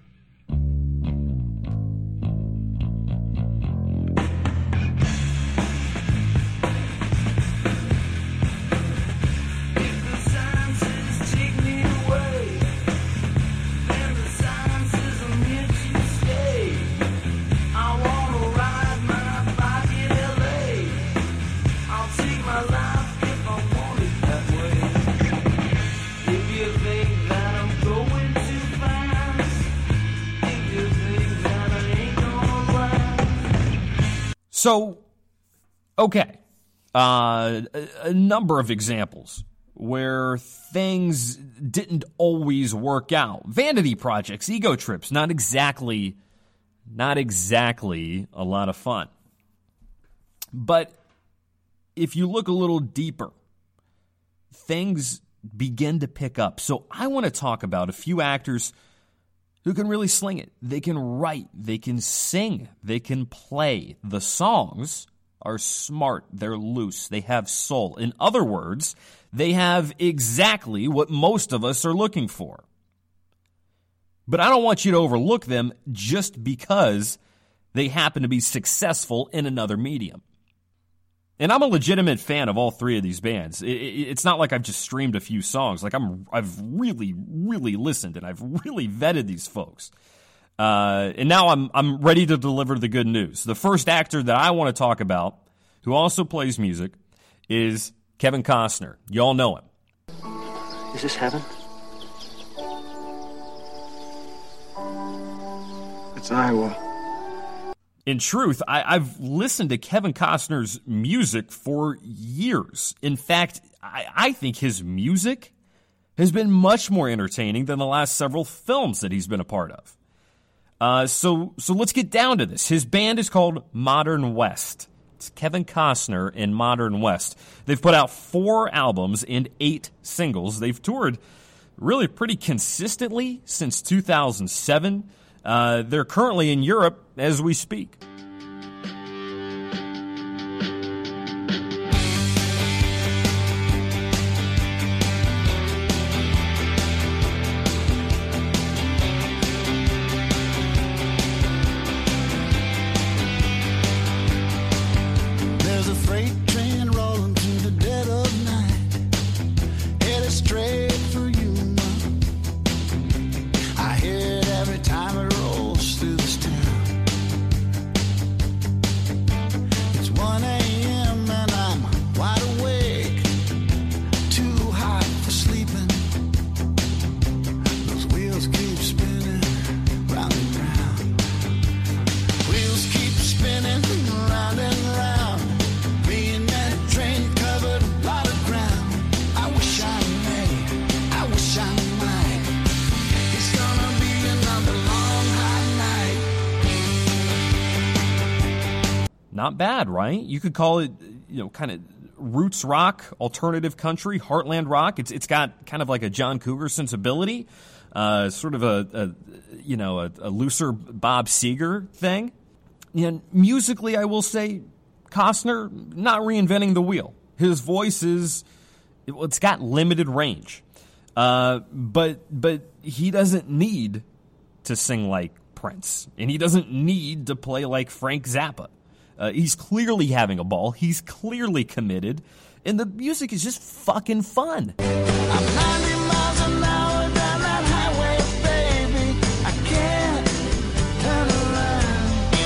So, okay, uh, a, a number of examples where things didn't always work out. Vanity projects, ego trips, not exactly, not exactly a lot of fun. But if you look a little deeper, things begin to pick up. So I want to talk about a few actors who can really sling it. They can write, they can sing, they can play. The songs are smart, they're loose, they have soul. In other words, they have exactly what most of us are looking for. But I don't want you to overlook them just because they happen to be successful in another medium. And I'm a legitimate fan of all three of these bands. It's not like I've just streamed a few songs. Like I'm, I've really, really listened and I've really vetted these folks. Uh, and now I'm, I'm ready to deliver the good news. The first actor that I want to talk about, who also plays music, is Kevin Costner. Y'all know him. Is this heaven? It's Iowa. In truth, I, I've listened to Kevin Costner's music for years. In fact, I, I think his music has been much more entertaining than the last several films that he's been a part of. Uh, so, so let's get down to this. His band is called Modern West. It's Kevin Costner and Modern West. They've put out four albums and eight singles. They've toured really pretty consistently since two thousand seven. Uh, they're currently in Europe as we speak. There's a freight train rolling through the dead of night, headed straight for you. I hear it every time it rolls through this town. It's one a.m. and I'm wide awake, too hot for sleeping. Those wheels keep spinning round and round. Wheels keep spinning round and round. Me and that train covered a lot of ground. I wish I may, I wish I might. It's gonna be another long hot night. Not bad, right? You could call it, you know, kind of roots rock, alternative country, heartland rock. It's it's got kind of like a John Cougar sensibility, uh, sort of a, a you know a, a looser Bob Seger thing. And musically, I will say, Costner not reinventing the wheel. His voice is, it's got limited range, uh, but but he doesn't need to sing like Prince, and he doesn't need to play like Frank Zappa. Uh, he's clearly having a ball. He's clearly committed, and the music is just fucking fun. I'm ninety miles an hour down that highway, baby. I can't turn around.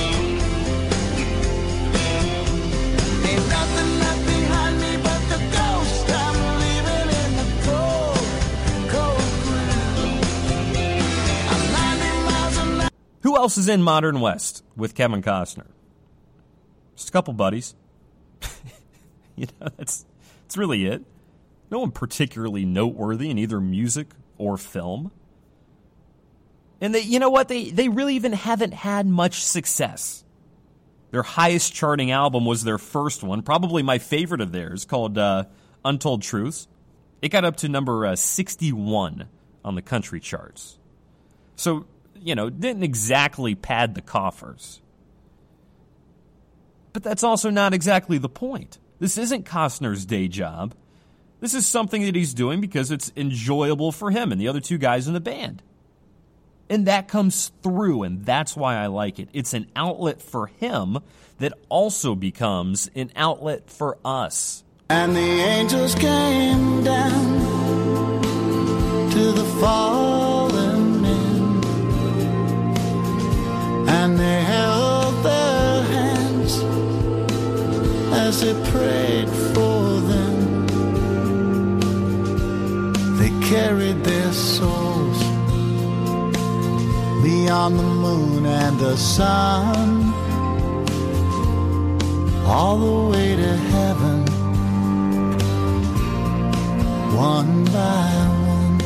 Ain't nothing left behind me but the ghost I'm leaving in the cold, cold ground. I'm ninety miles an hour. Who else is in Modern West with Kevin Costner? Just a couple buddies. You know, that's that's really it. No one particularly noteworthy in either music or film. And they, you know what? They they really even haven't had much success. Their highest charting album was their first one, probably my favorite of theirs, called uh, Untold Truths. It got up to number uh, sixty-one on the country charts. So, you know, didn't exactly pad the coffers. But that's also not exactly the point. This isn't Costner's day job. This is something that he's doing because it's enjoyable for him and the other two guys in the band. And that comes through, and that's why I like it. It's an outlet for him that also becomes an outlet for us. And the angels came down to the fallen men, and they held their hands as they prayed for them. They carried their souls beyond the moon and the sun, all the way to heaven, one by one.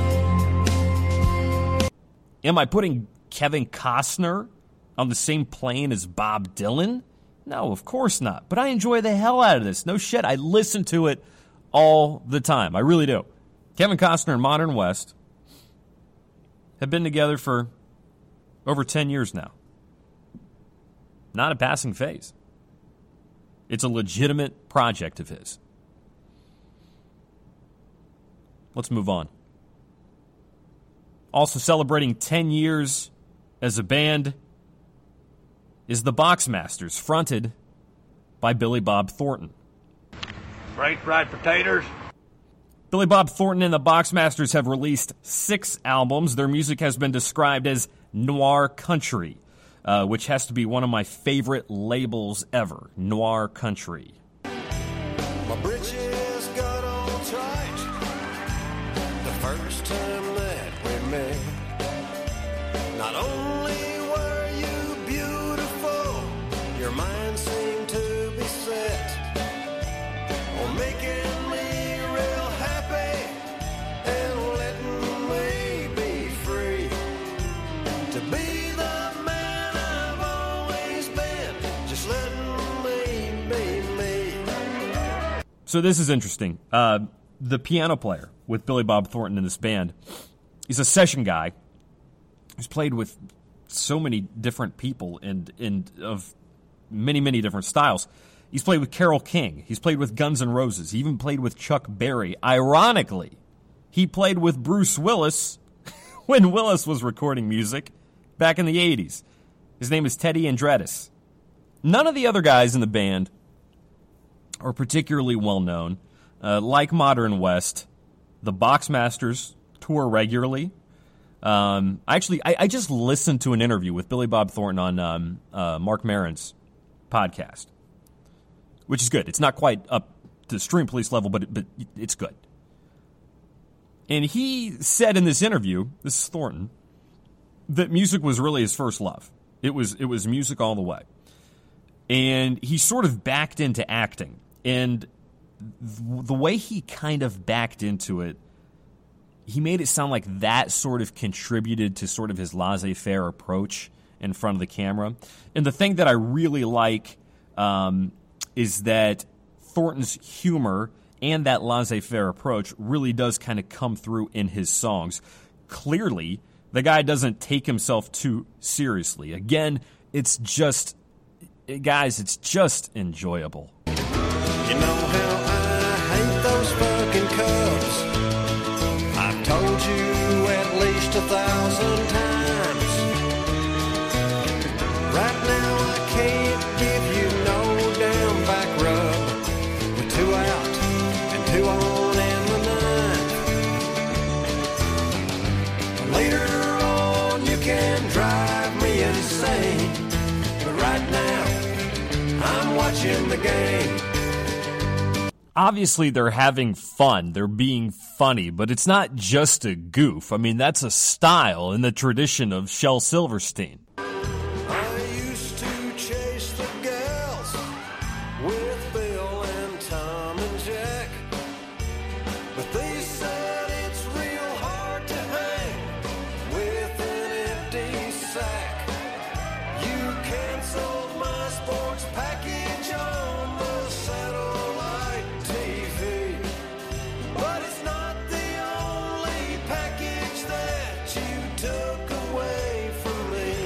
Am I putting Kevin Costner on the same plane as Bob Dylan? No, of course not. But I enjoy the hell out of this. No shit. I listen to it all the time. I really do. Kevin Costner and Modern West have been together for Over ten years now. Not a passing phase. It's a legitimate project of his. Let's move on. Also celebrating ten years as a band is the Boxmasters, fronted by Billy Bob Thornton. French fried potatoes. Billy Bob Thornton and the Boxmasters have released six albums. Their music has been described as noir country, uh, which has to be one of my favorite labels ever, noir country. My britches got all tight the first time that we met. Not only were you beautiful, your mind seemed to be set on making me real happy and letting me be free to be the man I've always been, just letting me be me. So this is interesting. Uh, the piano player with Billy Bob Thornton in this band, he's a session guy who's played with so many different people and, and of many, many different styles. He's played with Carole King. He's played with Guns N' Roses. He even played with Chuck Berry. Ironically, he played with Bruce Willis when Willis was recording music back in the eighties. His name is Teddy Andretti. None of the other guys in the band are particularly well known. Uh, like Modern West, the Boxmasters tour regularly. Um, actually, I, I just listened to an interview with Billy Bob Thornton on um, uh, Mark Maron's podcast, which is good. It's not quite up to Stream Police level, but it, but it's good. And he said in this interview, this is Thornton, that music was really his first love. It was it was music all the way. And he sort of backed into acting. And th- the way he kind of backed into it, he made it sound like that sort of contributed to sort of his laissez-faire approach in front of the camera. And the thing that I really like um, is that Thornton's humor and that laissez-faire approach really does kind of come through in his songs. Clearly, the guy doesn't take himself too seriously. Again, it's just, guys, it's just enjoyable. You know how I hate those fucking Cubs. I've told you at least a thousand times. Right now I can't give you no damn back rub. With two out and two on in the ninth. Later on you can drive me insane, but right now I'm watching the game. Obviously, they're having fun. They're being funny, but it's not just a goof. I mean, that's a style in the tradition of Shel Silverstein. I used to chase the gals with Bill and Tom and Jack, but they said it's real hard to hang with an empty sack. You canceled my sports package on the satellite T V, but it's not the only package that you took away from me.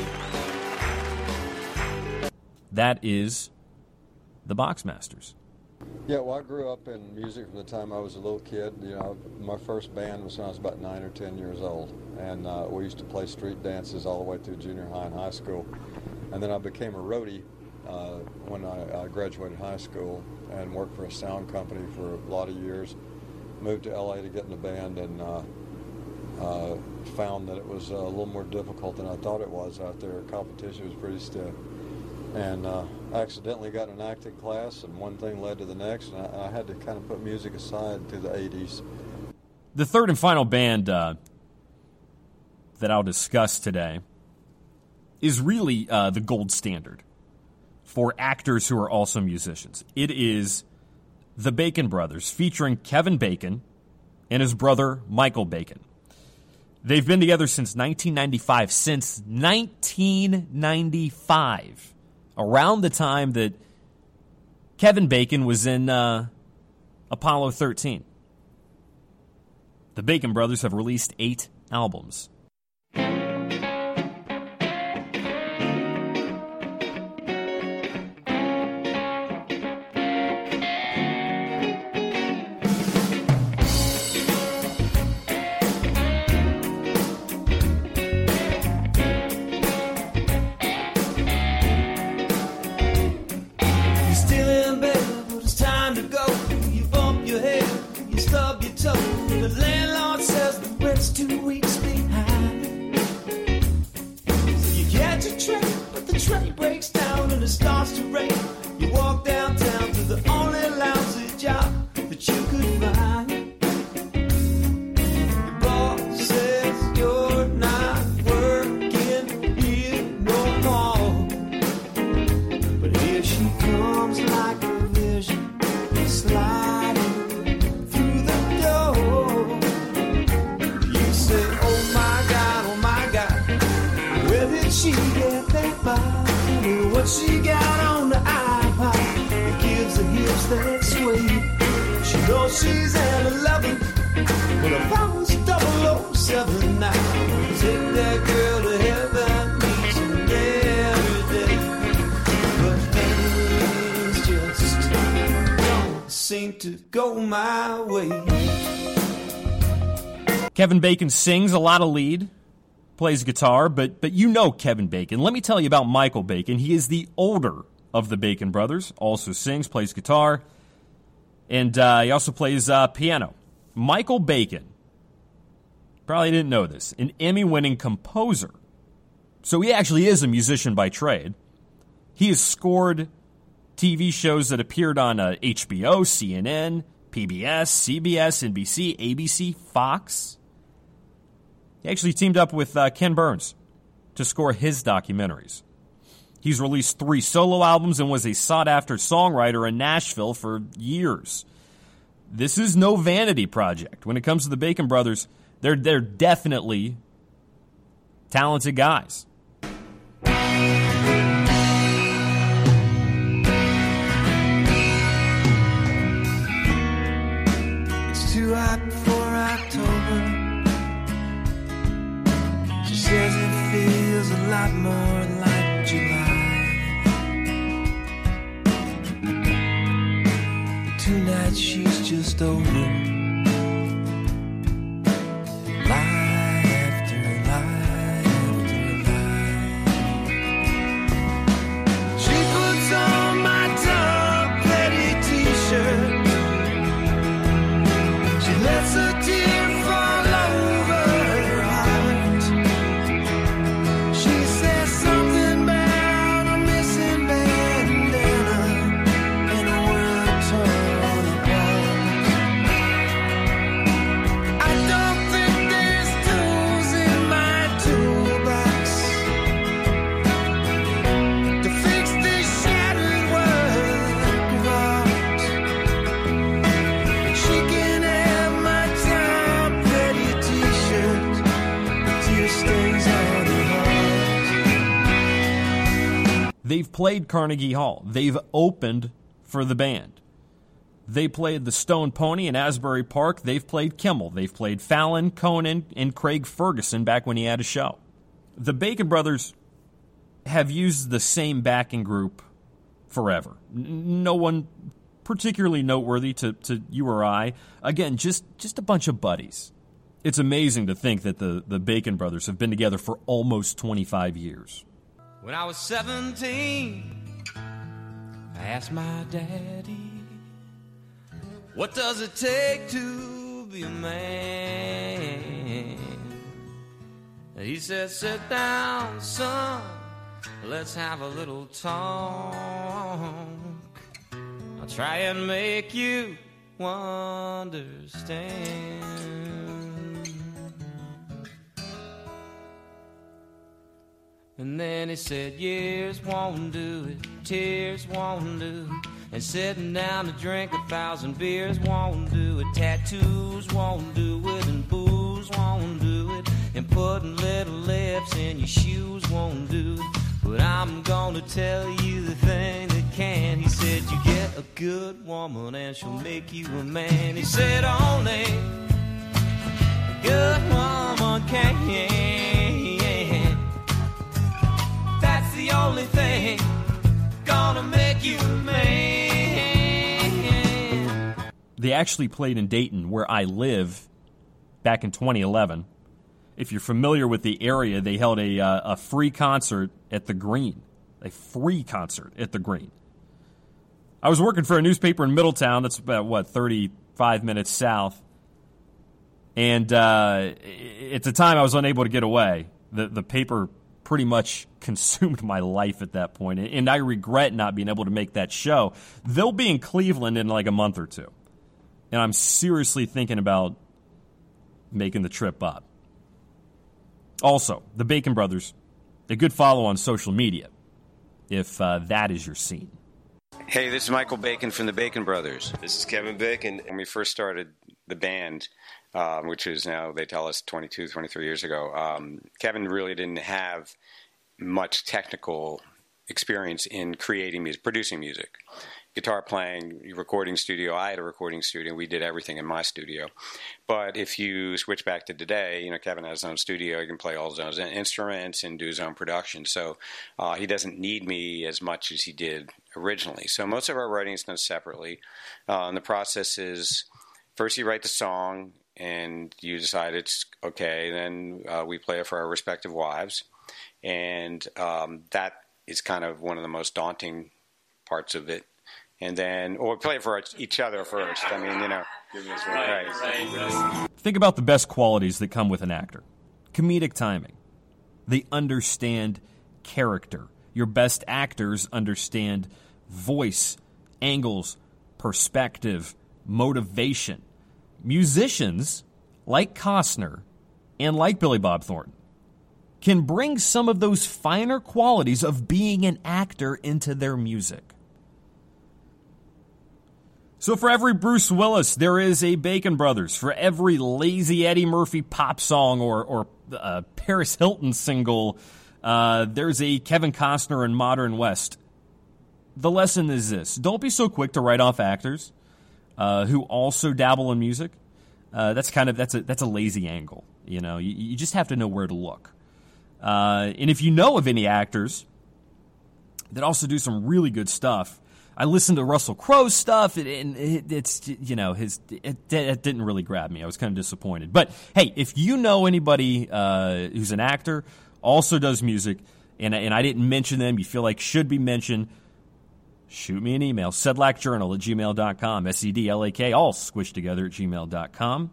That is the Boxmasters. Yeah, well, I grew up in music from the time I was a little kid. You know, my first band was when I was about nine or ten years old, and uh, we used to play street dances all the way through junior high and high school. And then I became a roadie uh, when I, I graduated high school and worked for a sound company for a lot of years. Moved to L A to get in the band, and uh, uh, found that it was a little more difficult than I thought it was out there. Competition was pretty stiff. And uh, I accidentally got in an acting class, and one thing led to the next, and I, I had to kind of put music aside through the eighties. The third and final band uh, that I'll discuss today is really uh, the gold standard for actors who are also musicians. It is the Bacon Brothers, featuring Kevin Bacon and his brother Michael Bacon. They've been together since nineteen ninety-five, since nineteen ninety-five. Around the time that Kevin Bacon was in uh, Apollo thirteen. The Bacon Brothers have released eight albums. way. She knows she's an eleven, but if I was double oh seven now, take that girl to heaven each and every day. But things just don't seem to go my way. Kevin Bacon sings a lot of lead, plays guitar, but but you know Kevin Bacon. Let me tell you about Michael Bacon. He is the older of the Bacon brothers, also sings, plays guitar, and uh, he also plays uh, piano. Michael Bacon, probably didn't know this, an Emmy-winning composer. So he actually is a musician by trade. He has scored T V shows that appeared on uh, H B O, C N N, P B S, C B S, N B C, A B C, Fox. He actually teamed up with uh, Ken Burns to score his documentaries. He's released three solo albums and was a sought-after songwriter in Nashville for years. This is no vanity project. When it comes to the Bacon brothers, they're, they're definitely talented guys. It's too hot for October. She says it feels a lot more like July. Tonight she's just over. Lie after lie after lie. She puts on my Tom Petty t-shirt. She lets a tear fall over her heart. She says something about a missing bandana in a world torn apart. I don't think there's tools in my toolbox to fix this shattered work of art. But she can have my Tom Petty t-shirt, the tear stains on her heart. They've played Carnegie Hall. They've opened for the band. They played the Stone Pony in Asbury Park. They've played Kimmel. They've played Fallon, Conan, and Craig Ferguson back when he had a show. The Bacon brothers have used the same backing group forever. N- No one particularly noteworthy to, to you or I. Again, just, just a bunch of buddies. It's amazing to think that the, the Bacon brothers have been together for almost twenty-five years. When I was seventeen, I asked my daddy, what does it take to be a man? He said, sit down, son, let's have a little talk. I'll try and make you understand. And then he said, years won't do it, tears won't do it, and sitting down to drink a thousand beers won't do it, tattoos won't do it, and booze won't do it, and putting little lips in your shoes won't do it, but I'm gonna tell you the thing that can. He said, you get a good woman and she'll make you a man. He said, only a good woman can. That's the only thing gonna make you a man. They actually played in Dayton, where I live, back in twenty eleven. If you're familiar with the area, they held a uh, a free concert at the Green. A free concert at the Green. I was working for a newspaper in Middletown. That's about, what, thirty-five minutes south. And uh, at the time, I was unable to get away. The the paper pretty much consumed my life at that point, and I regret not being able to make that show. They'll be in Cleveland in like a month or two, and I'm seriously thinking about making the trip up. Also, the Bacon brothers, a good follow on social media, if uh, that is your scene. Hey, this is Michael Bacon from the Bacon Brothers. This is Kevin Bacon. When we first started the band, um, which is now, they tell us, twenty-two, twenty-three years ago, um, Kevin really didn't have much technical experience in creating music, producing music. guitar playing recording studio. I had a recording studio. We did everything in my studio. But if you switch back to today, you know, Kevin has his own studio. He can play all his own instruments and do his own production. So uh, he doesn't need me as much as he did originally. So most of our writing is done separately. Uh, and the process is first you write the song and you decide it's okay. Then uh, we play it for our respective wives. And um, that is kind of one of the most daunting parts of it. And then, or play it for each other first. I mean, you know. Right, right. Think about the best qualities that come with an actor. Comedic timing. They understand character. Your best actors understand voice, angles, perspective, motivation. Musicians, like Costner and like Billy Bob Thornton, can bring some of those finer qualities of being an actor into their music. So for every Bruce Willis, there is a Bacon Brothers. For every lazy Eddie Murphy pop song or, or uh, Paris Hilton single, uh, there's a Kevin Costner in Modern West. The lesson is this. Don't be so quick to write off actors uh, who also dabble in music. Uh, that's kind of, that's a, that's a lazy angle. You know, you, you just have to know where to look. Uh, and if you know of any actors that also do some really good stuff, I listened to Russell Crowe's stuff, and it, it's, you know, his it, it didn't really grab me. I was kind of disappointed. But, hey, if you know anybody uh, who's an actor, also does music, and, and I didn't mention them, you feel like should be mentioned, shoot me an email, sedlakjournal at gmail dot com, S E D L A K, all squished together at gmail dot com.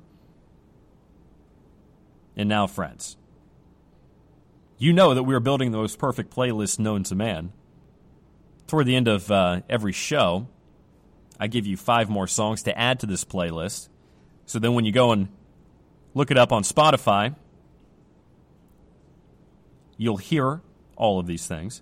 And now, friends, you know that we are building the most perfect playlist known to man. Toward the end of uh, every show, I give you five more songs to add to this playlist. So then when you go and look it up on Spotify, you'll hear all of these things.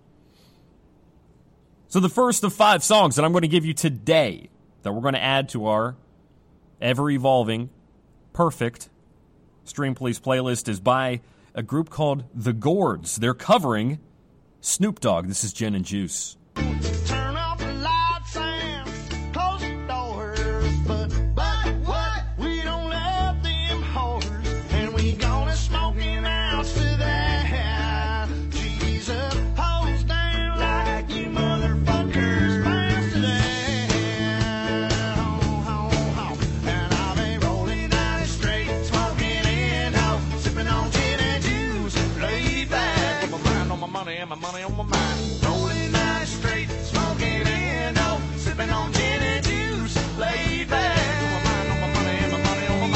So the first of five songs that I'm going to give you today that we're going to add to our ever-evolving, perfect Stream Police playlist is by a group called The Gourds. They're covering Snoop Dogg. This is Gin and Juice. Turn off the lights and close the doors, but but what? We don't love them whores, and we gonna smoking out to that. Jesus, hose down like you motherfuckers bounce to that. Ho, ho, ho. And I'll be rolling down the street, smoking in ho, sipping on gin and juice, laid back. My mind on my money and my money on my mind. Rolling down the street, smoking in ho, sipping on gin and juice, laid back. My mind on my money and my money on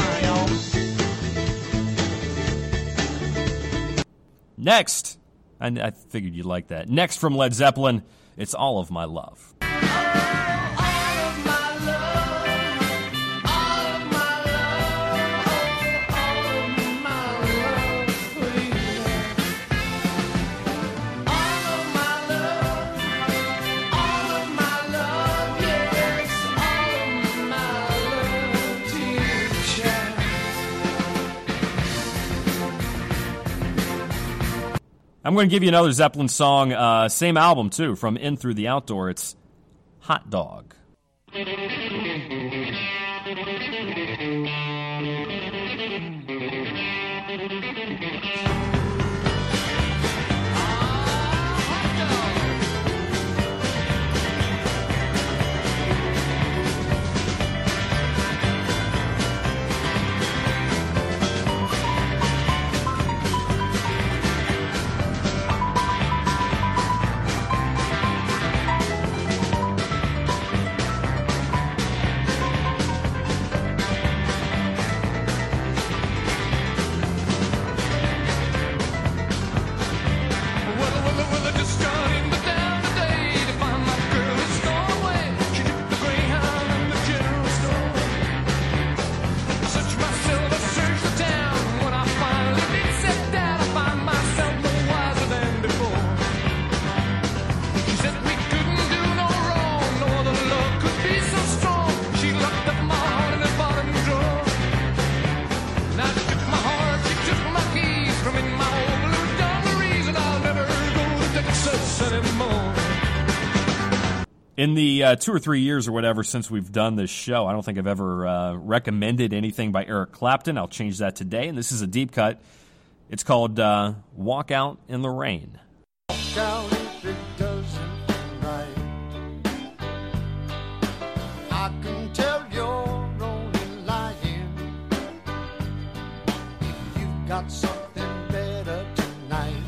my mind, y'all. Next, I, I figured you'd like that. Next from Led Zeppelin, it's All of My Love. I'm going to give you another Zeppelin song, uh, same album, too, from In Through the Outdoor. It's Hot Dog. In the uh, two or three years or whatever since we've done this show, I don't think I've ever uh, recommended anything by Eric Clapton. I'll change that today, and this is a deep cut. It's called uh, Walk Out in the Rain. Walk out if it doesn't right. I can tell you're only lying. If you've got something better tonight,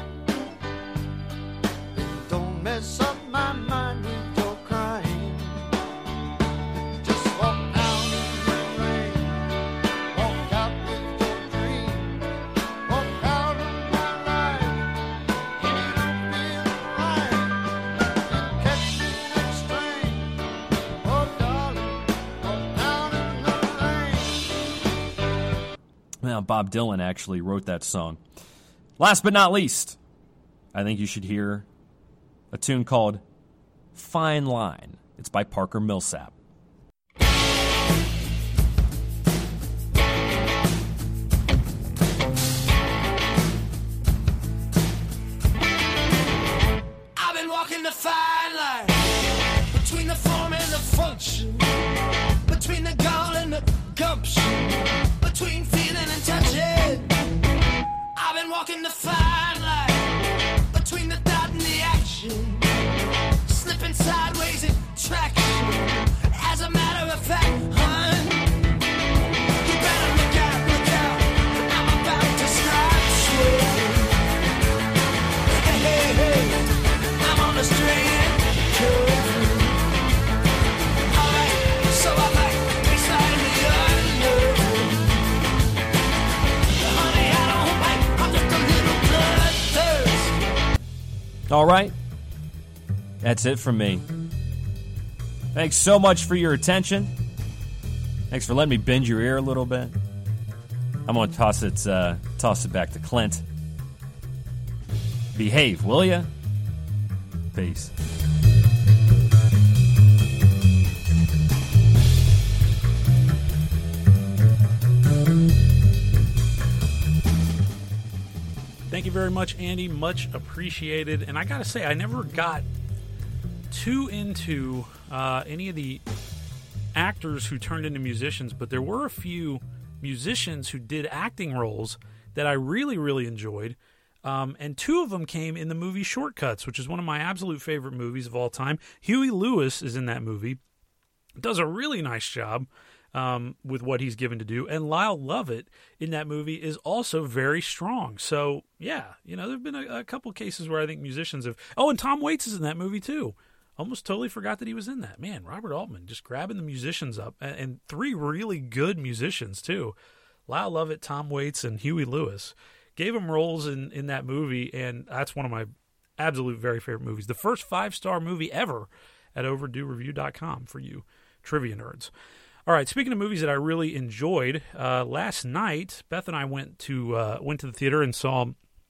then don't mess up my mind with your crying. Just walk out in the rain. Walk out with your dream. Walk out of my life. And it'll feel right. And catch the next train. Oh, darling, walk out in the rain. Well, Bob Dylan actually wrote that song. Last but not least, I think you should hear a tune called Fine Line. It's by Parker Millsap. I've been walking the fine line between the form and the function, between the gall and the gumption, between feeling and touching. I've been walking the fine line between the thought and the action, slipping sideways in traction. As a matter of fact, hun, you better look out, look out. I'm about to start sweating. Hey, hey, hey, I'm on the straight curve. Alright, so I might be slightly under. Honey, I don't bite, I'm just a little bloodthirst. All right. That's it from me. Thanks so much for your attention. Thanks for letting me bend your ear a little bit. I'm going to toss it, uh, toss it back to Clint. Behave, will ya? Peace. Thank you very much, Andy. Much appreciated. And I got to say, I never got too into uh, any of the actors who turned into musicians, but there were a few musicians who did acting roles that I really, really enjoyed. Um, and two of them came in the movie Shortcuts, which is one of my absolute favorite movies of all time. Huey Lewis is in that movie. Does a really nice job um, with what he's given to do. And Lyle Lovett in that movie is also very strong. So, yeah, you know, there have been a, a couple cases where I think musicians have... Oh, and Tom Waits is in that movie, too. Almost totally forgot that he was in that. Man, Robert Altman just grabbing the musicians up. And, and three really good musicians, too. Lyle Lovett, Tom Waits, and Huey Lewis. Gave him roles in, in that movie, and that's one of my absolute very favorite movies. The first five-star movie ever at overdue review dot com for you trivia nerds. All right, speaking of movies that I really enjoyed, uh, last night Beth and I went to uh, went to the theater and saw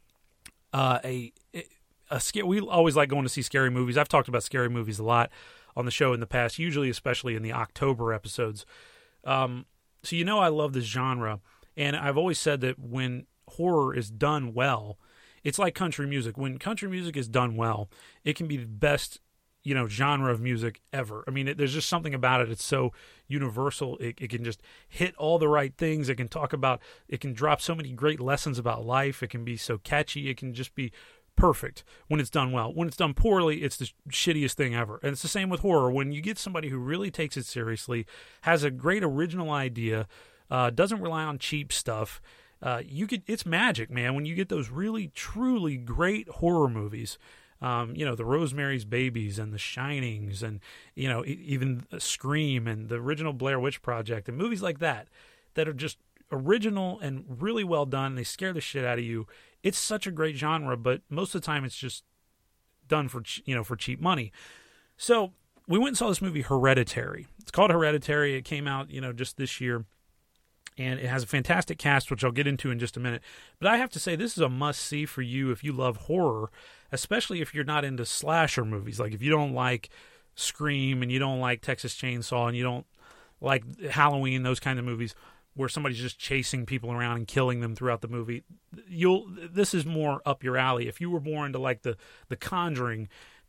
uh, a a scare. We always like going to see scary movies. I've talked about scary movies a lot on the show in the past, usually especially in the October episodes. Um, so you know I love this genre, and I've always said that when horror is done well, it's like country music. When country music is done well, it can be the best, you know, genre of music ever. I mean, it, there's just something about it. It's so universal. It, it can just hit all the right things. It can talk about, it can drop so many great lessons about life. It can be so catchy. It can just be perfect when it's done well. When it's done poorly, it's the shittiest thing ever. And it's the same with horror. When you get somebody who really takes it seriously, has a great original idea, uh, doesn't rely on cheap stuff, Uh, you could, it's magic, man, when you get those really, truly great horror movies. Um, you know, the Rosemary's Babies and the Shinings and, you know, e- even Scream and the original Blair Witch Project and movies like that that are just original and really well done. They scare the shit out of you. It's such a great genre, but most of the time it's just done for, you know, for cheap money. So we went and saw this movie Hereditary. It's called Hereditary. It came out, you know, just this year. And it has a fantastic cast, which I'll get into in just a minute. But I have to say, this is a must-see for you if you love horror, especially if you're not into slasher movies. Like, if you don't like Scream and you don't like Texas Chainsaw and you don't like Halloween, those kind of movies where somebody's just chasing people around and killing them throughout the movie, you'll this is more up your alley. If you were more into, like, the, the Conjuring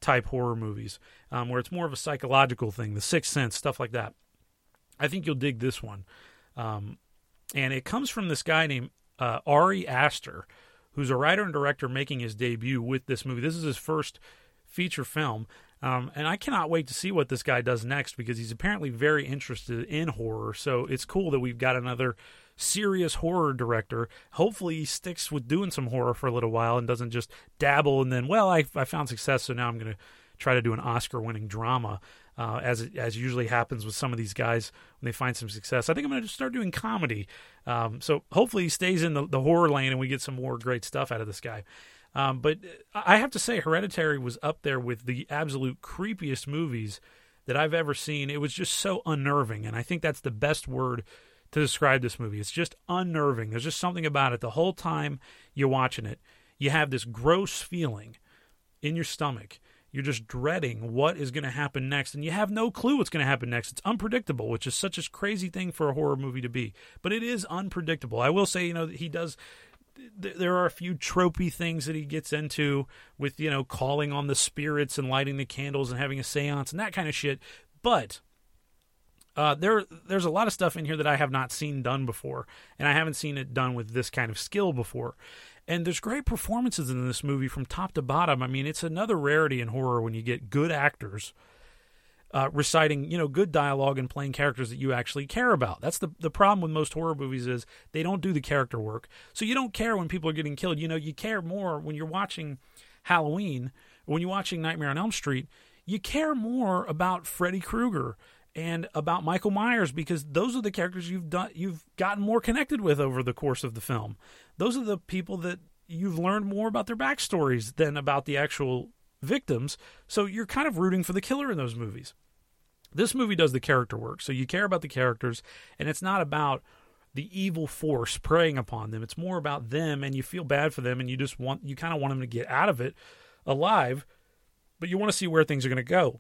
type horror movies, um, where it's more of a psychological thing, The Sixth Sense, stuff like that. I think you'll dig this one. Um, and it comes from this guy named uh, Ari Aster, who's a writer and director making his debut with this movie. This is his first feature film. Um, and I cannot wait to see what this guy does next, because he's apparently very interested in horror. So it's cool that we've got another serious horror director. Hopefully he sticks with doing some horror for a little while and doesn't just dabble and then, well, I, I found success, so now I'm going to try to do an Oscar-winning drama, uh, as it, as usually happens with some of these guys when they find some success. I think I'm going to start doing comedy. Um, so hopefully he stays in the, the horror lane and we get some more great stuff out of this guy. Um, but I have to say, Hereditary was up there with the absolute creepiest movies that I've ever seen. It was just so unnerving, and I think that's the best word to describe this movie. It's just unnerving. There's just something about it. The whole time you're watching it, you have this gross feeling in your stomach. You're just dreading what is going to happen next, and you have no clue what's going to happen next. It's unpredictable, which is such a crazy thing for a horror movie to be. But it is unpredictable. I will say, you know, he does... There are a few tropey things that he gets into with, you know, calling on the spirits and lighting the candles and having a seance and that kind of shit. But uh, there, there's a lot of stuff in here that I have not seen done before, and I haven't seen it done with this kind of skill before. And there's great performances in this movie from top to bottom. I mean, it's another rarity in horror when you get good actors Uh, reciting, you know, good dialogue and playing characters that you actually care about. That's the the problem with most horror movies, is they don't do the character work. So you don't care when people are getting killed. You know, you care more when you're watching Halloween, or when you're watching Nightmare on Elm Street. You care more about Freddy Krueger and about Michael Myers, because those are the characters you've done, you've gotten more connected with over the course of the film. Those are the people that you've learned more about their backstories than about the actual victims. So you're kind of rooting for the killer in those movies. This movie does the character work, so you care about the characters, and it's not about the evil force preying upon them. It's more about them, and you feel bad for them, and you just want, you kind of want them to get out of it alive, but you want to see where things are going to go.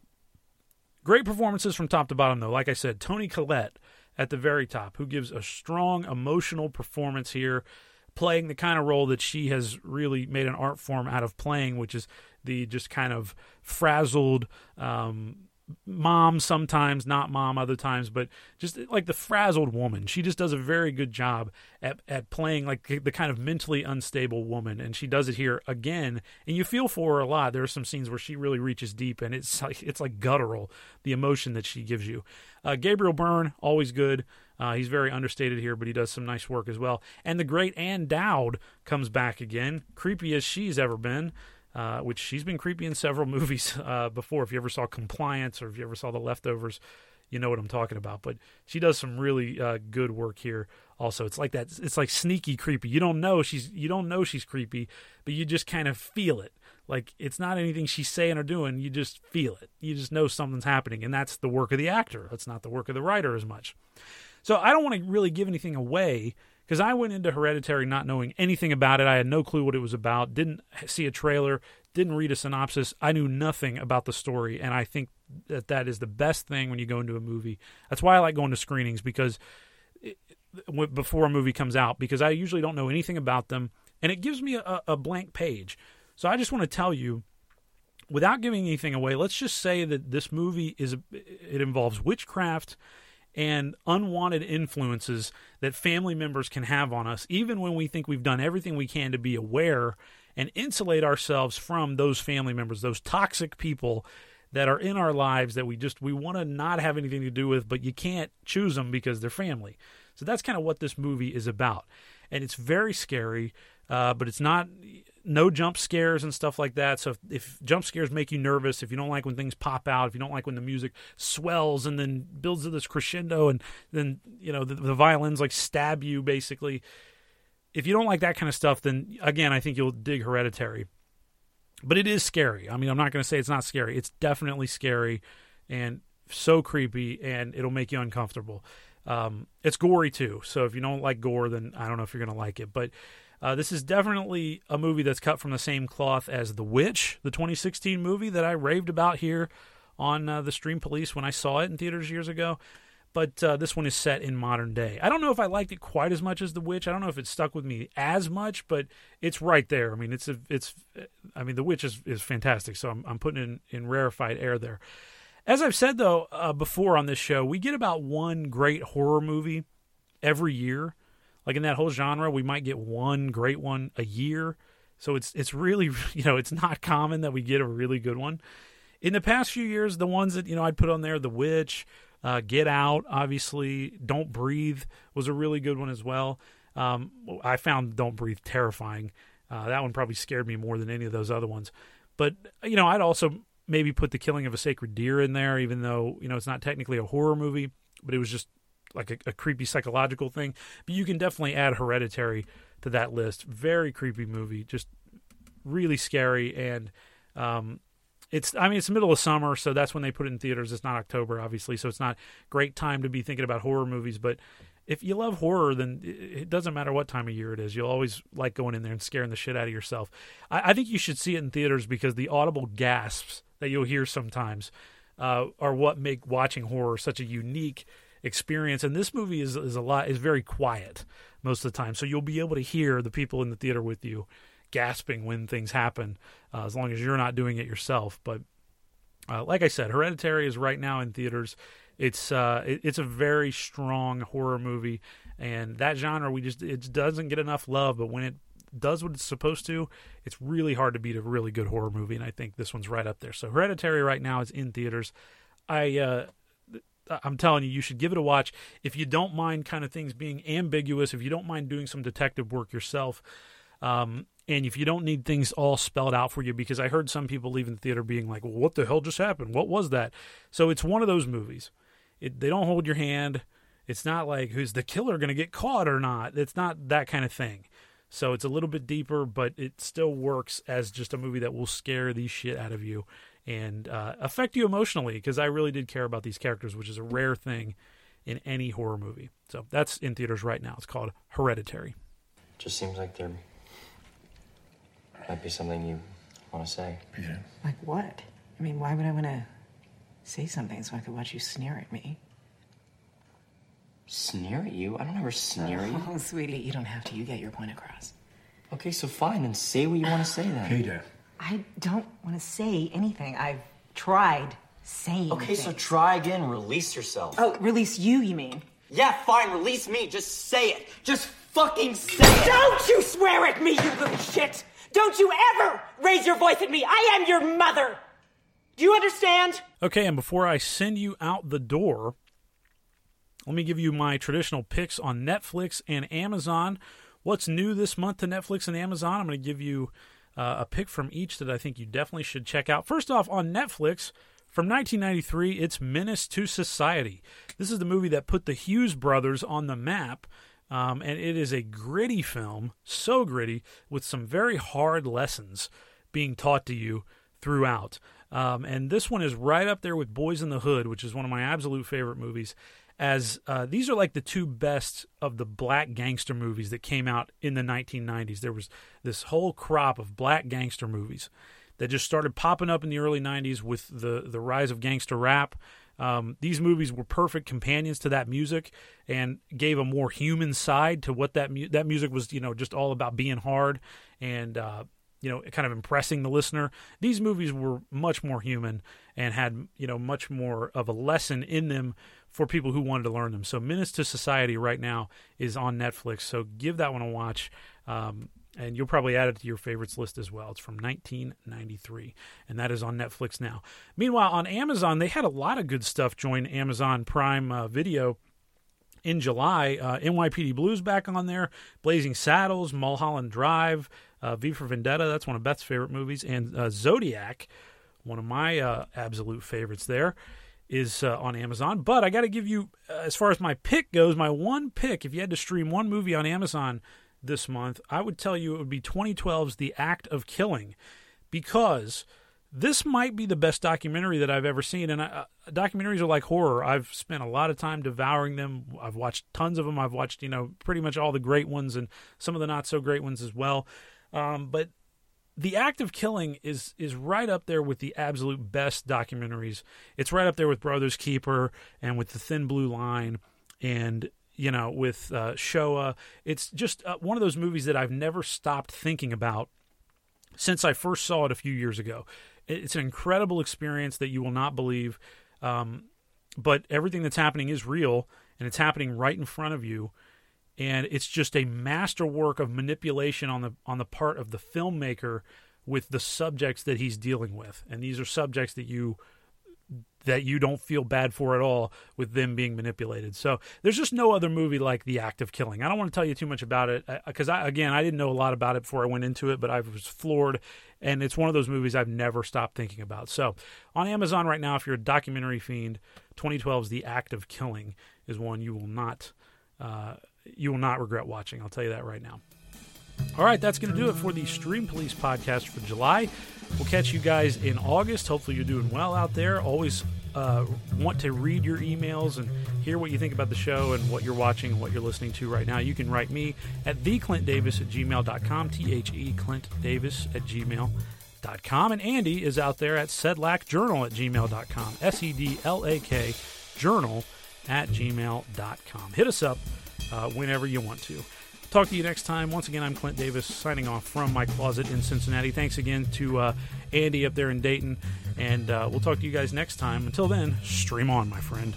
Great performances from top to bottom, though. Like I said, Toni Collette at the very top, who gives a strong emotional performance here, playing the kind of role that she has really made an art form out of playing, which is the just kind of frazzled, um, mom sometimes, not mom other times, but just like the frazzled woman. She just does a very good job at, at playing like the kind of mentally unstable woman, and she does it here again, and you feel for her a lot. There are some scenes where she really reaches deep, and it's like, it's like guttural, the emotion that she gives you. Uh, Gabriel Byrne, always good. Uh, he's very understated here, but he does some nice work as well. And the great Ann Dowd comes back again, creepy as she's ever been. Uh, which she's been creepy in several movies uh, before. If you ever saw Compliance, or if you ever saw The Leftovers, you know what I'm talking about. But she does some really uh, good work here. Also, it's like that. It's like sneaky creepy. You don't know she's you don't know she's creepy, but you just kind of feel it. Like, it's not anything she's saying or doing. You just feel it. You just know something's happening, and that's the work of the actor. That's not the work of the writer as much. So I don't want to really give anything away, because I went into Hereditary not knowing anything about it. I had no clue what it was about, didn't see a trailer, didn't read a synopsis. I knew nothing about the story, and I think that that is the best thing when you go into a movie. That's why I like going to screenings, because it, before a movie comes out, because I usually don't know anything about them, and it gives me a, a blank page. So I just want to tell you, without giving anything away, let's just say that this movie is it involves witchcraft and unwanted influences that family members can have on us, even when we think we've done everything we can to be aware and insulate ourselves from those family members, those toxic people that are in our lives that we just we want to not have anything to do with, but you can't choose them because they're family. So that's kind of what this movie is about. And it's very scary, uh, but it's not no jump scares and stuff like that. So if, if jump scares make you nervous, if you don't like when things pop out, if you don't like when the music swells and then builds to this crescendo and then, you know, the, the violins like stab you basically. If you don't like that kind of stuff, then again, I think you'll dig Hereditary. But it is scary. I mean, I'm not going to say it's not scary. It's definitely scary and so creepy, and it'll make you uncomfortable. Um, it's gory too. So if you don't like gore, then I don't know if you're going to like it. But uh, this is definitely a movie that's cut from the same cloth as The Witch, the twenty sixteen movie that I raved about here on uh, the Stream Police when I saw it in theaters years ago. but uh, this one is set in modern day. I don't know if I liked it quite as much as The Witch. I don't know if it stuck with me as much, but it's right there. I mean, it's a, it's. I mean, The Witch is, is fantastic, so I'm I'm putting it in, in rarefied air there. As I've said though uh, before on this show, we get about one great horror movie every year. Like in that whole genre, we might get one great one a year. So it's it's really, you know, it's not common that we get a really good one. In the past few years, the ones that, you know, I'd put on there, The Witch, uh, Get Out, obviously, Don't Breathe was a really good one as well. Um, I found Don't Breathe terrifying. Uh, that one probably scared me more than any of those other ones. But, you know, I'd also maybe put The Killing of a Sacred Deer in there, even though, you know, it's not technically a horror movie, but it was just like a, a creepy psychological thing. But you can definitely add Hereditary to that list. Very creepy movie, just really scary. And um, it's, I mean, it's the middle of summer, so that's when they put it in theaters. It's not October, obviously, so it's not a great time to be thinking about horror movies. But if you love horror, then it doesn't matter what time of year it is. You'll always like going in there and scaring the shit out of yourself. I, I think you should see it in theaters because the audible gasps that you'll hear sometimes uh, are what make watching horror such a unique experience. And this movie is is a lot is very quiet most of the time, so you'll be able to hear the people in the theater with you gasping when things happen, uh, as long as you're not doing it yourself. But uh, like I said, Hereditary is right now in theaters. It's uh, it, it's a very strong horror movie, and that genre we just it doesn't get enough love. But when it does what it's supposed to, it's really hard to beat a really good horror movie, and I think this one's right up there. So Hereditary right now is in theaters. I uh, I'm telling you, you should give it a watch if you don't mind kind of things being ambiguous. If you don't mind doing some detective work yourself. Um, and if you don't need things all spelled out for you, because I heard some people leaving the theater being like, well, what the hell just happened? What was that? So it's one of those movies. It, they don't hold your hand. It's not like, who's the killer going to get caught or not? It's not that kind of thing. So it's a little bit deeper, but it still works as just a movie that will scare the shit out of you and uh, affect you emotionally, because I really did care about these characters, which is a rare thing in any horror movie. So that's in theaters right now. It's called Hereditary. Just seems like there might be something you want to say. Yeah. Like what? I mean, why would I want to say something so I could watch you sneer at me? Sneer at you? I don't ever sneer at you. Oh, sweetie, you don't have to. You get your point across. Okay, so fine, then say what you want to say then. Peter. I don't want to say anything. I've tried saying Okay, things. so try again. Release yourself. Oh, release you, you mean? Yeah, fine, release me. Just say it. Just fucking say it. Don't you swear at me, you little shit! Don't you ever raise your voice at me! I am your mother! Do you understand? Okay, and before I send you out the door, let me give you my traditional picks on Netflix and Amazon. What's new this month to Netflix and Amazon? I'm going to give you uh, a pick from each that I think you definitely should check out. First off, on Netflix, from nineteen ninety-three, it's Menace to Society. This is the movie that put the Hughes brothers on the map, um, and it is a gritty film, so gritty, with some very hard lessons being taught to you throughout. Um, and this one is right up there with Boys in the Hood, which is one of my absolute favorite movies, as uh, these are like the two best of the black gangster movies that came out in the nineteen nineties. There was this whole crop of black gangster movies that just started popping up in the early nineties with the, the rise of gangster rap. Um, these movies were perfect companions to that music and gave a more human side to what that mu- that music was, you know, just all about being hard and, uh, you know, kind of impressing the listener. These movies were much more human and had, you know, much more of a lesson in them for people who wanted to learn them. So Menace to Society right now is on Netflix, so give that one a watch. Um, And you'll probably add it to your favorites list as well. It's from nineteen ninety-three, and that is on Netflix now. Meanwhile, on Amazon, they had a lot of good stuff join Amazon Prime uh, Video in July. Uh, N Y P D Blues back on there, Blazing Saddles, Mulholland Drive, uh, V for Vendetta, that's one of Beth's favorite movies, and uh, Zodiac, one of my uh, absolute favorites there, is uh, on Amazon. But I got to give you, uh, as far as my pick goes, my one pick, if you had to stream one movie on Amazon this month, I would tell you it would be twenty twelve's The Act of Killing, because this might be the best documentary that I've ever seen. And I, uh, documentaries are like horror. I've spent a lot of time devouring them. I've watched tons of them. I've watched, you know, pretty much all the great ones and some of the not so great ones as well. Um, but The Act of Killing is is right up there with the absolute best documentaries. It's right up there with Brothers Keeper and with The Thin Blue Line and, you know, with uh, Shoah. It's just uh, one of those movies that I've never stopped thinking about since I first saw it a few years ago. It's an incredible experience that you will not believe, um, but everything that's happening is real, and it's happening right in front of you. And it's just a masterwork of manipulation on the on the part of the filmmaker with the subjects that he's dealing with. And these are subjects that you that you don't feel bad for at all with them being manipulated. So there's just no other movie like The Act of Killing. I don't want to tell you too much about it because, I, again, I didn't know a lot about it before I went into it, but I was floored. And it's one of those movies I've never stopped thinking about. So on Amazon right now, if you're a documentary fiend, twenty twelve's The Act of Killing is one you will not uh, you will not regret watching. I'll tell you that right now. All right, that's going to do it for the Stream Police podcast for July. We'll catch you guys in August. Hopefully you're doing well out there. Always uh, want to read your emails and hear what you think about the show and what you're watching and what you're listening to right now. You can write me at the clint davis at gmail dot com, T H E Clint Davis at gmail dot com. And Andy is out there at sedlak journal at gmail dot com, S E D L A K journal at gmail dot com. Hit us up uh, whenever you want to. Talk to you next time. Once again, I'm Clint Davis signing off from my closet in Cincinnati. Thanks again to uh, Andy up there in Dayton, and uh, we'll talk to you guys next time. Until then, stream on, my friend.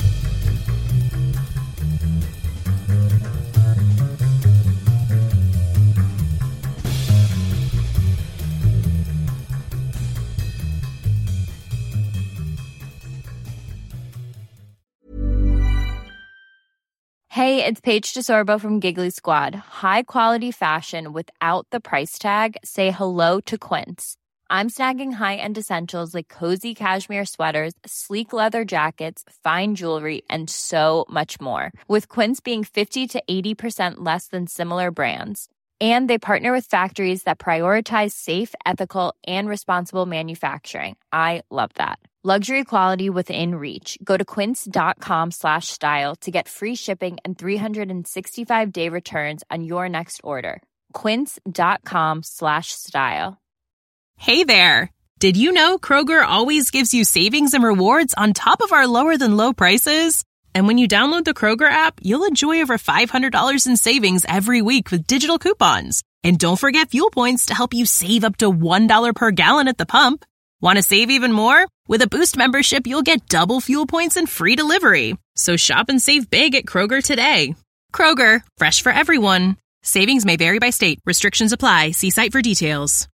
Hey, it's Paige DeSorbo from Giggly Squad. High quality fashion without the price tag. Say hello to Quince. I'm snagging high-end essentials like cozy cashmere sweaters, sleek leather jackets, fine jewelry, and so much more. With Quince being fifty to eighty percent less than similar brands. And they partner with factories that prioritize safe, ethical, and responsible manufacturing. I love that. Luxury quality within reach. Go to quince.com slash style to get free shipping and three sixty-five day returns on your next order. Quince.com slash style. Hey there. Did you know Kroger always gives you savings and rewards on top of our lower than low prices? And when you download the Kroger app, you'll enjoy over five hundred dollars in savings every week with digital coupons. And don't forget fuel points to help you save up to one dollar per gallon at the pump. Want to save even more? With a Boost membership, you'll get double fuel points and free delivery. So shop and save big at Kroger today. Kroger, fresh for everyone. Savings may vary by state. Restrictions apply. See site for details.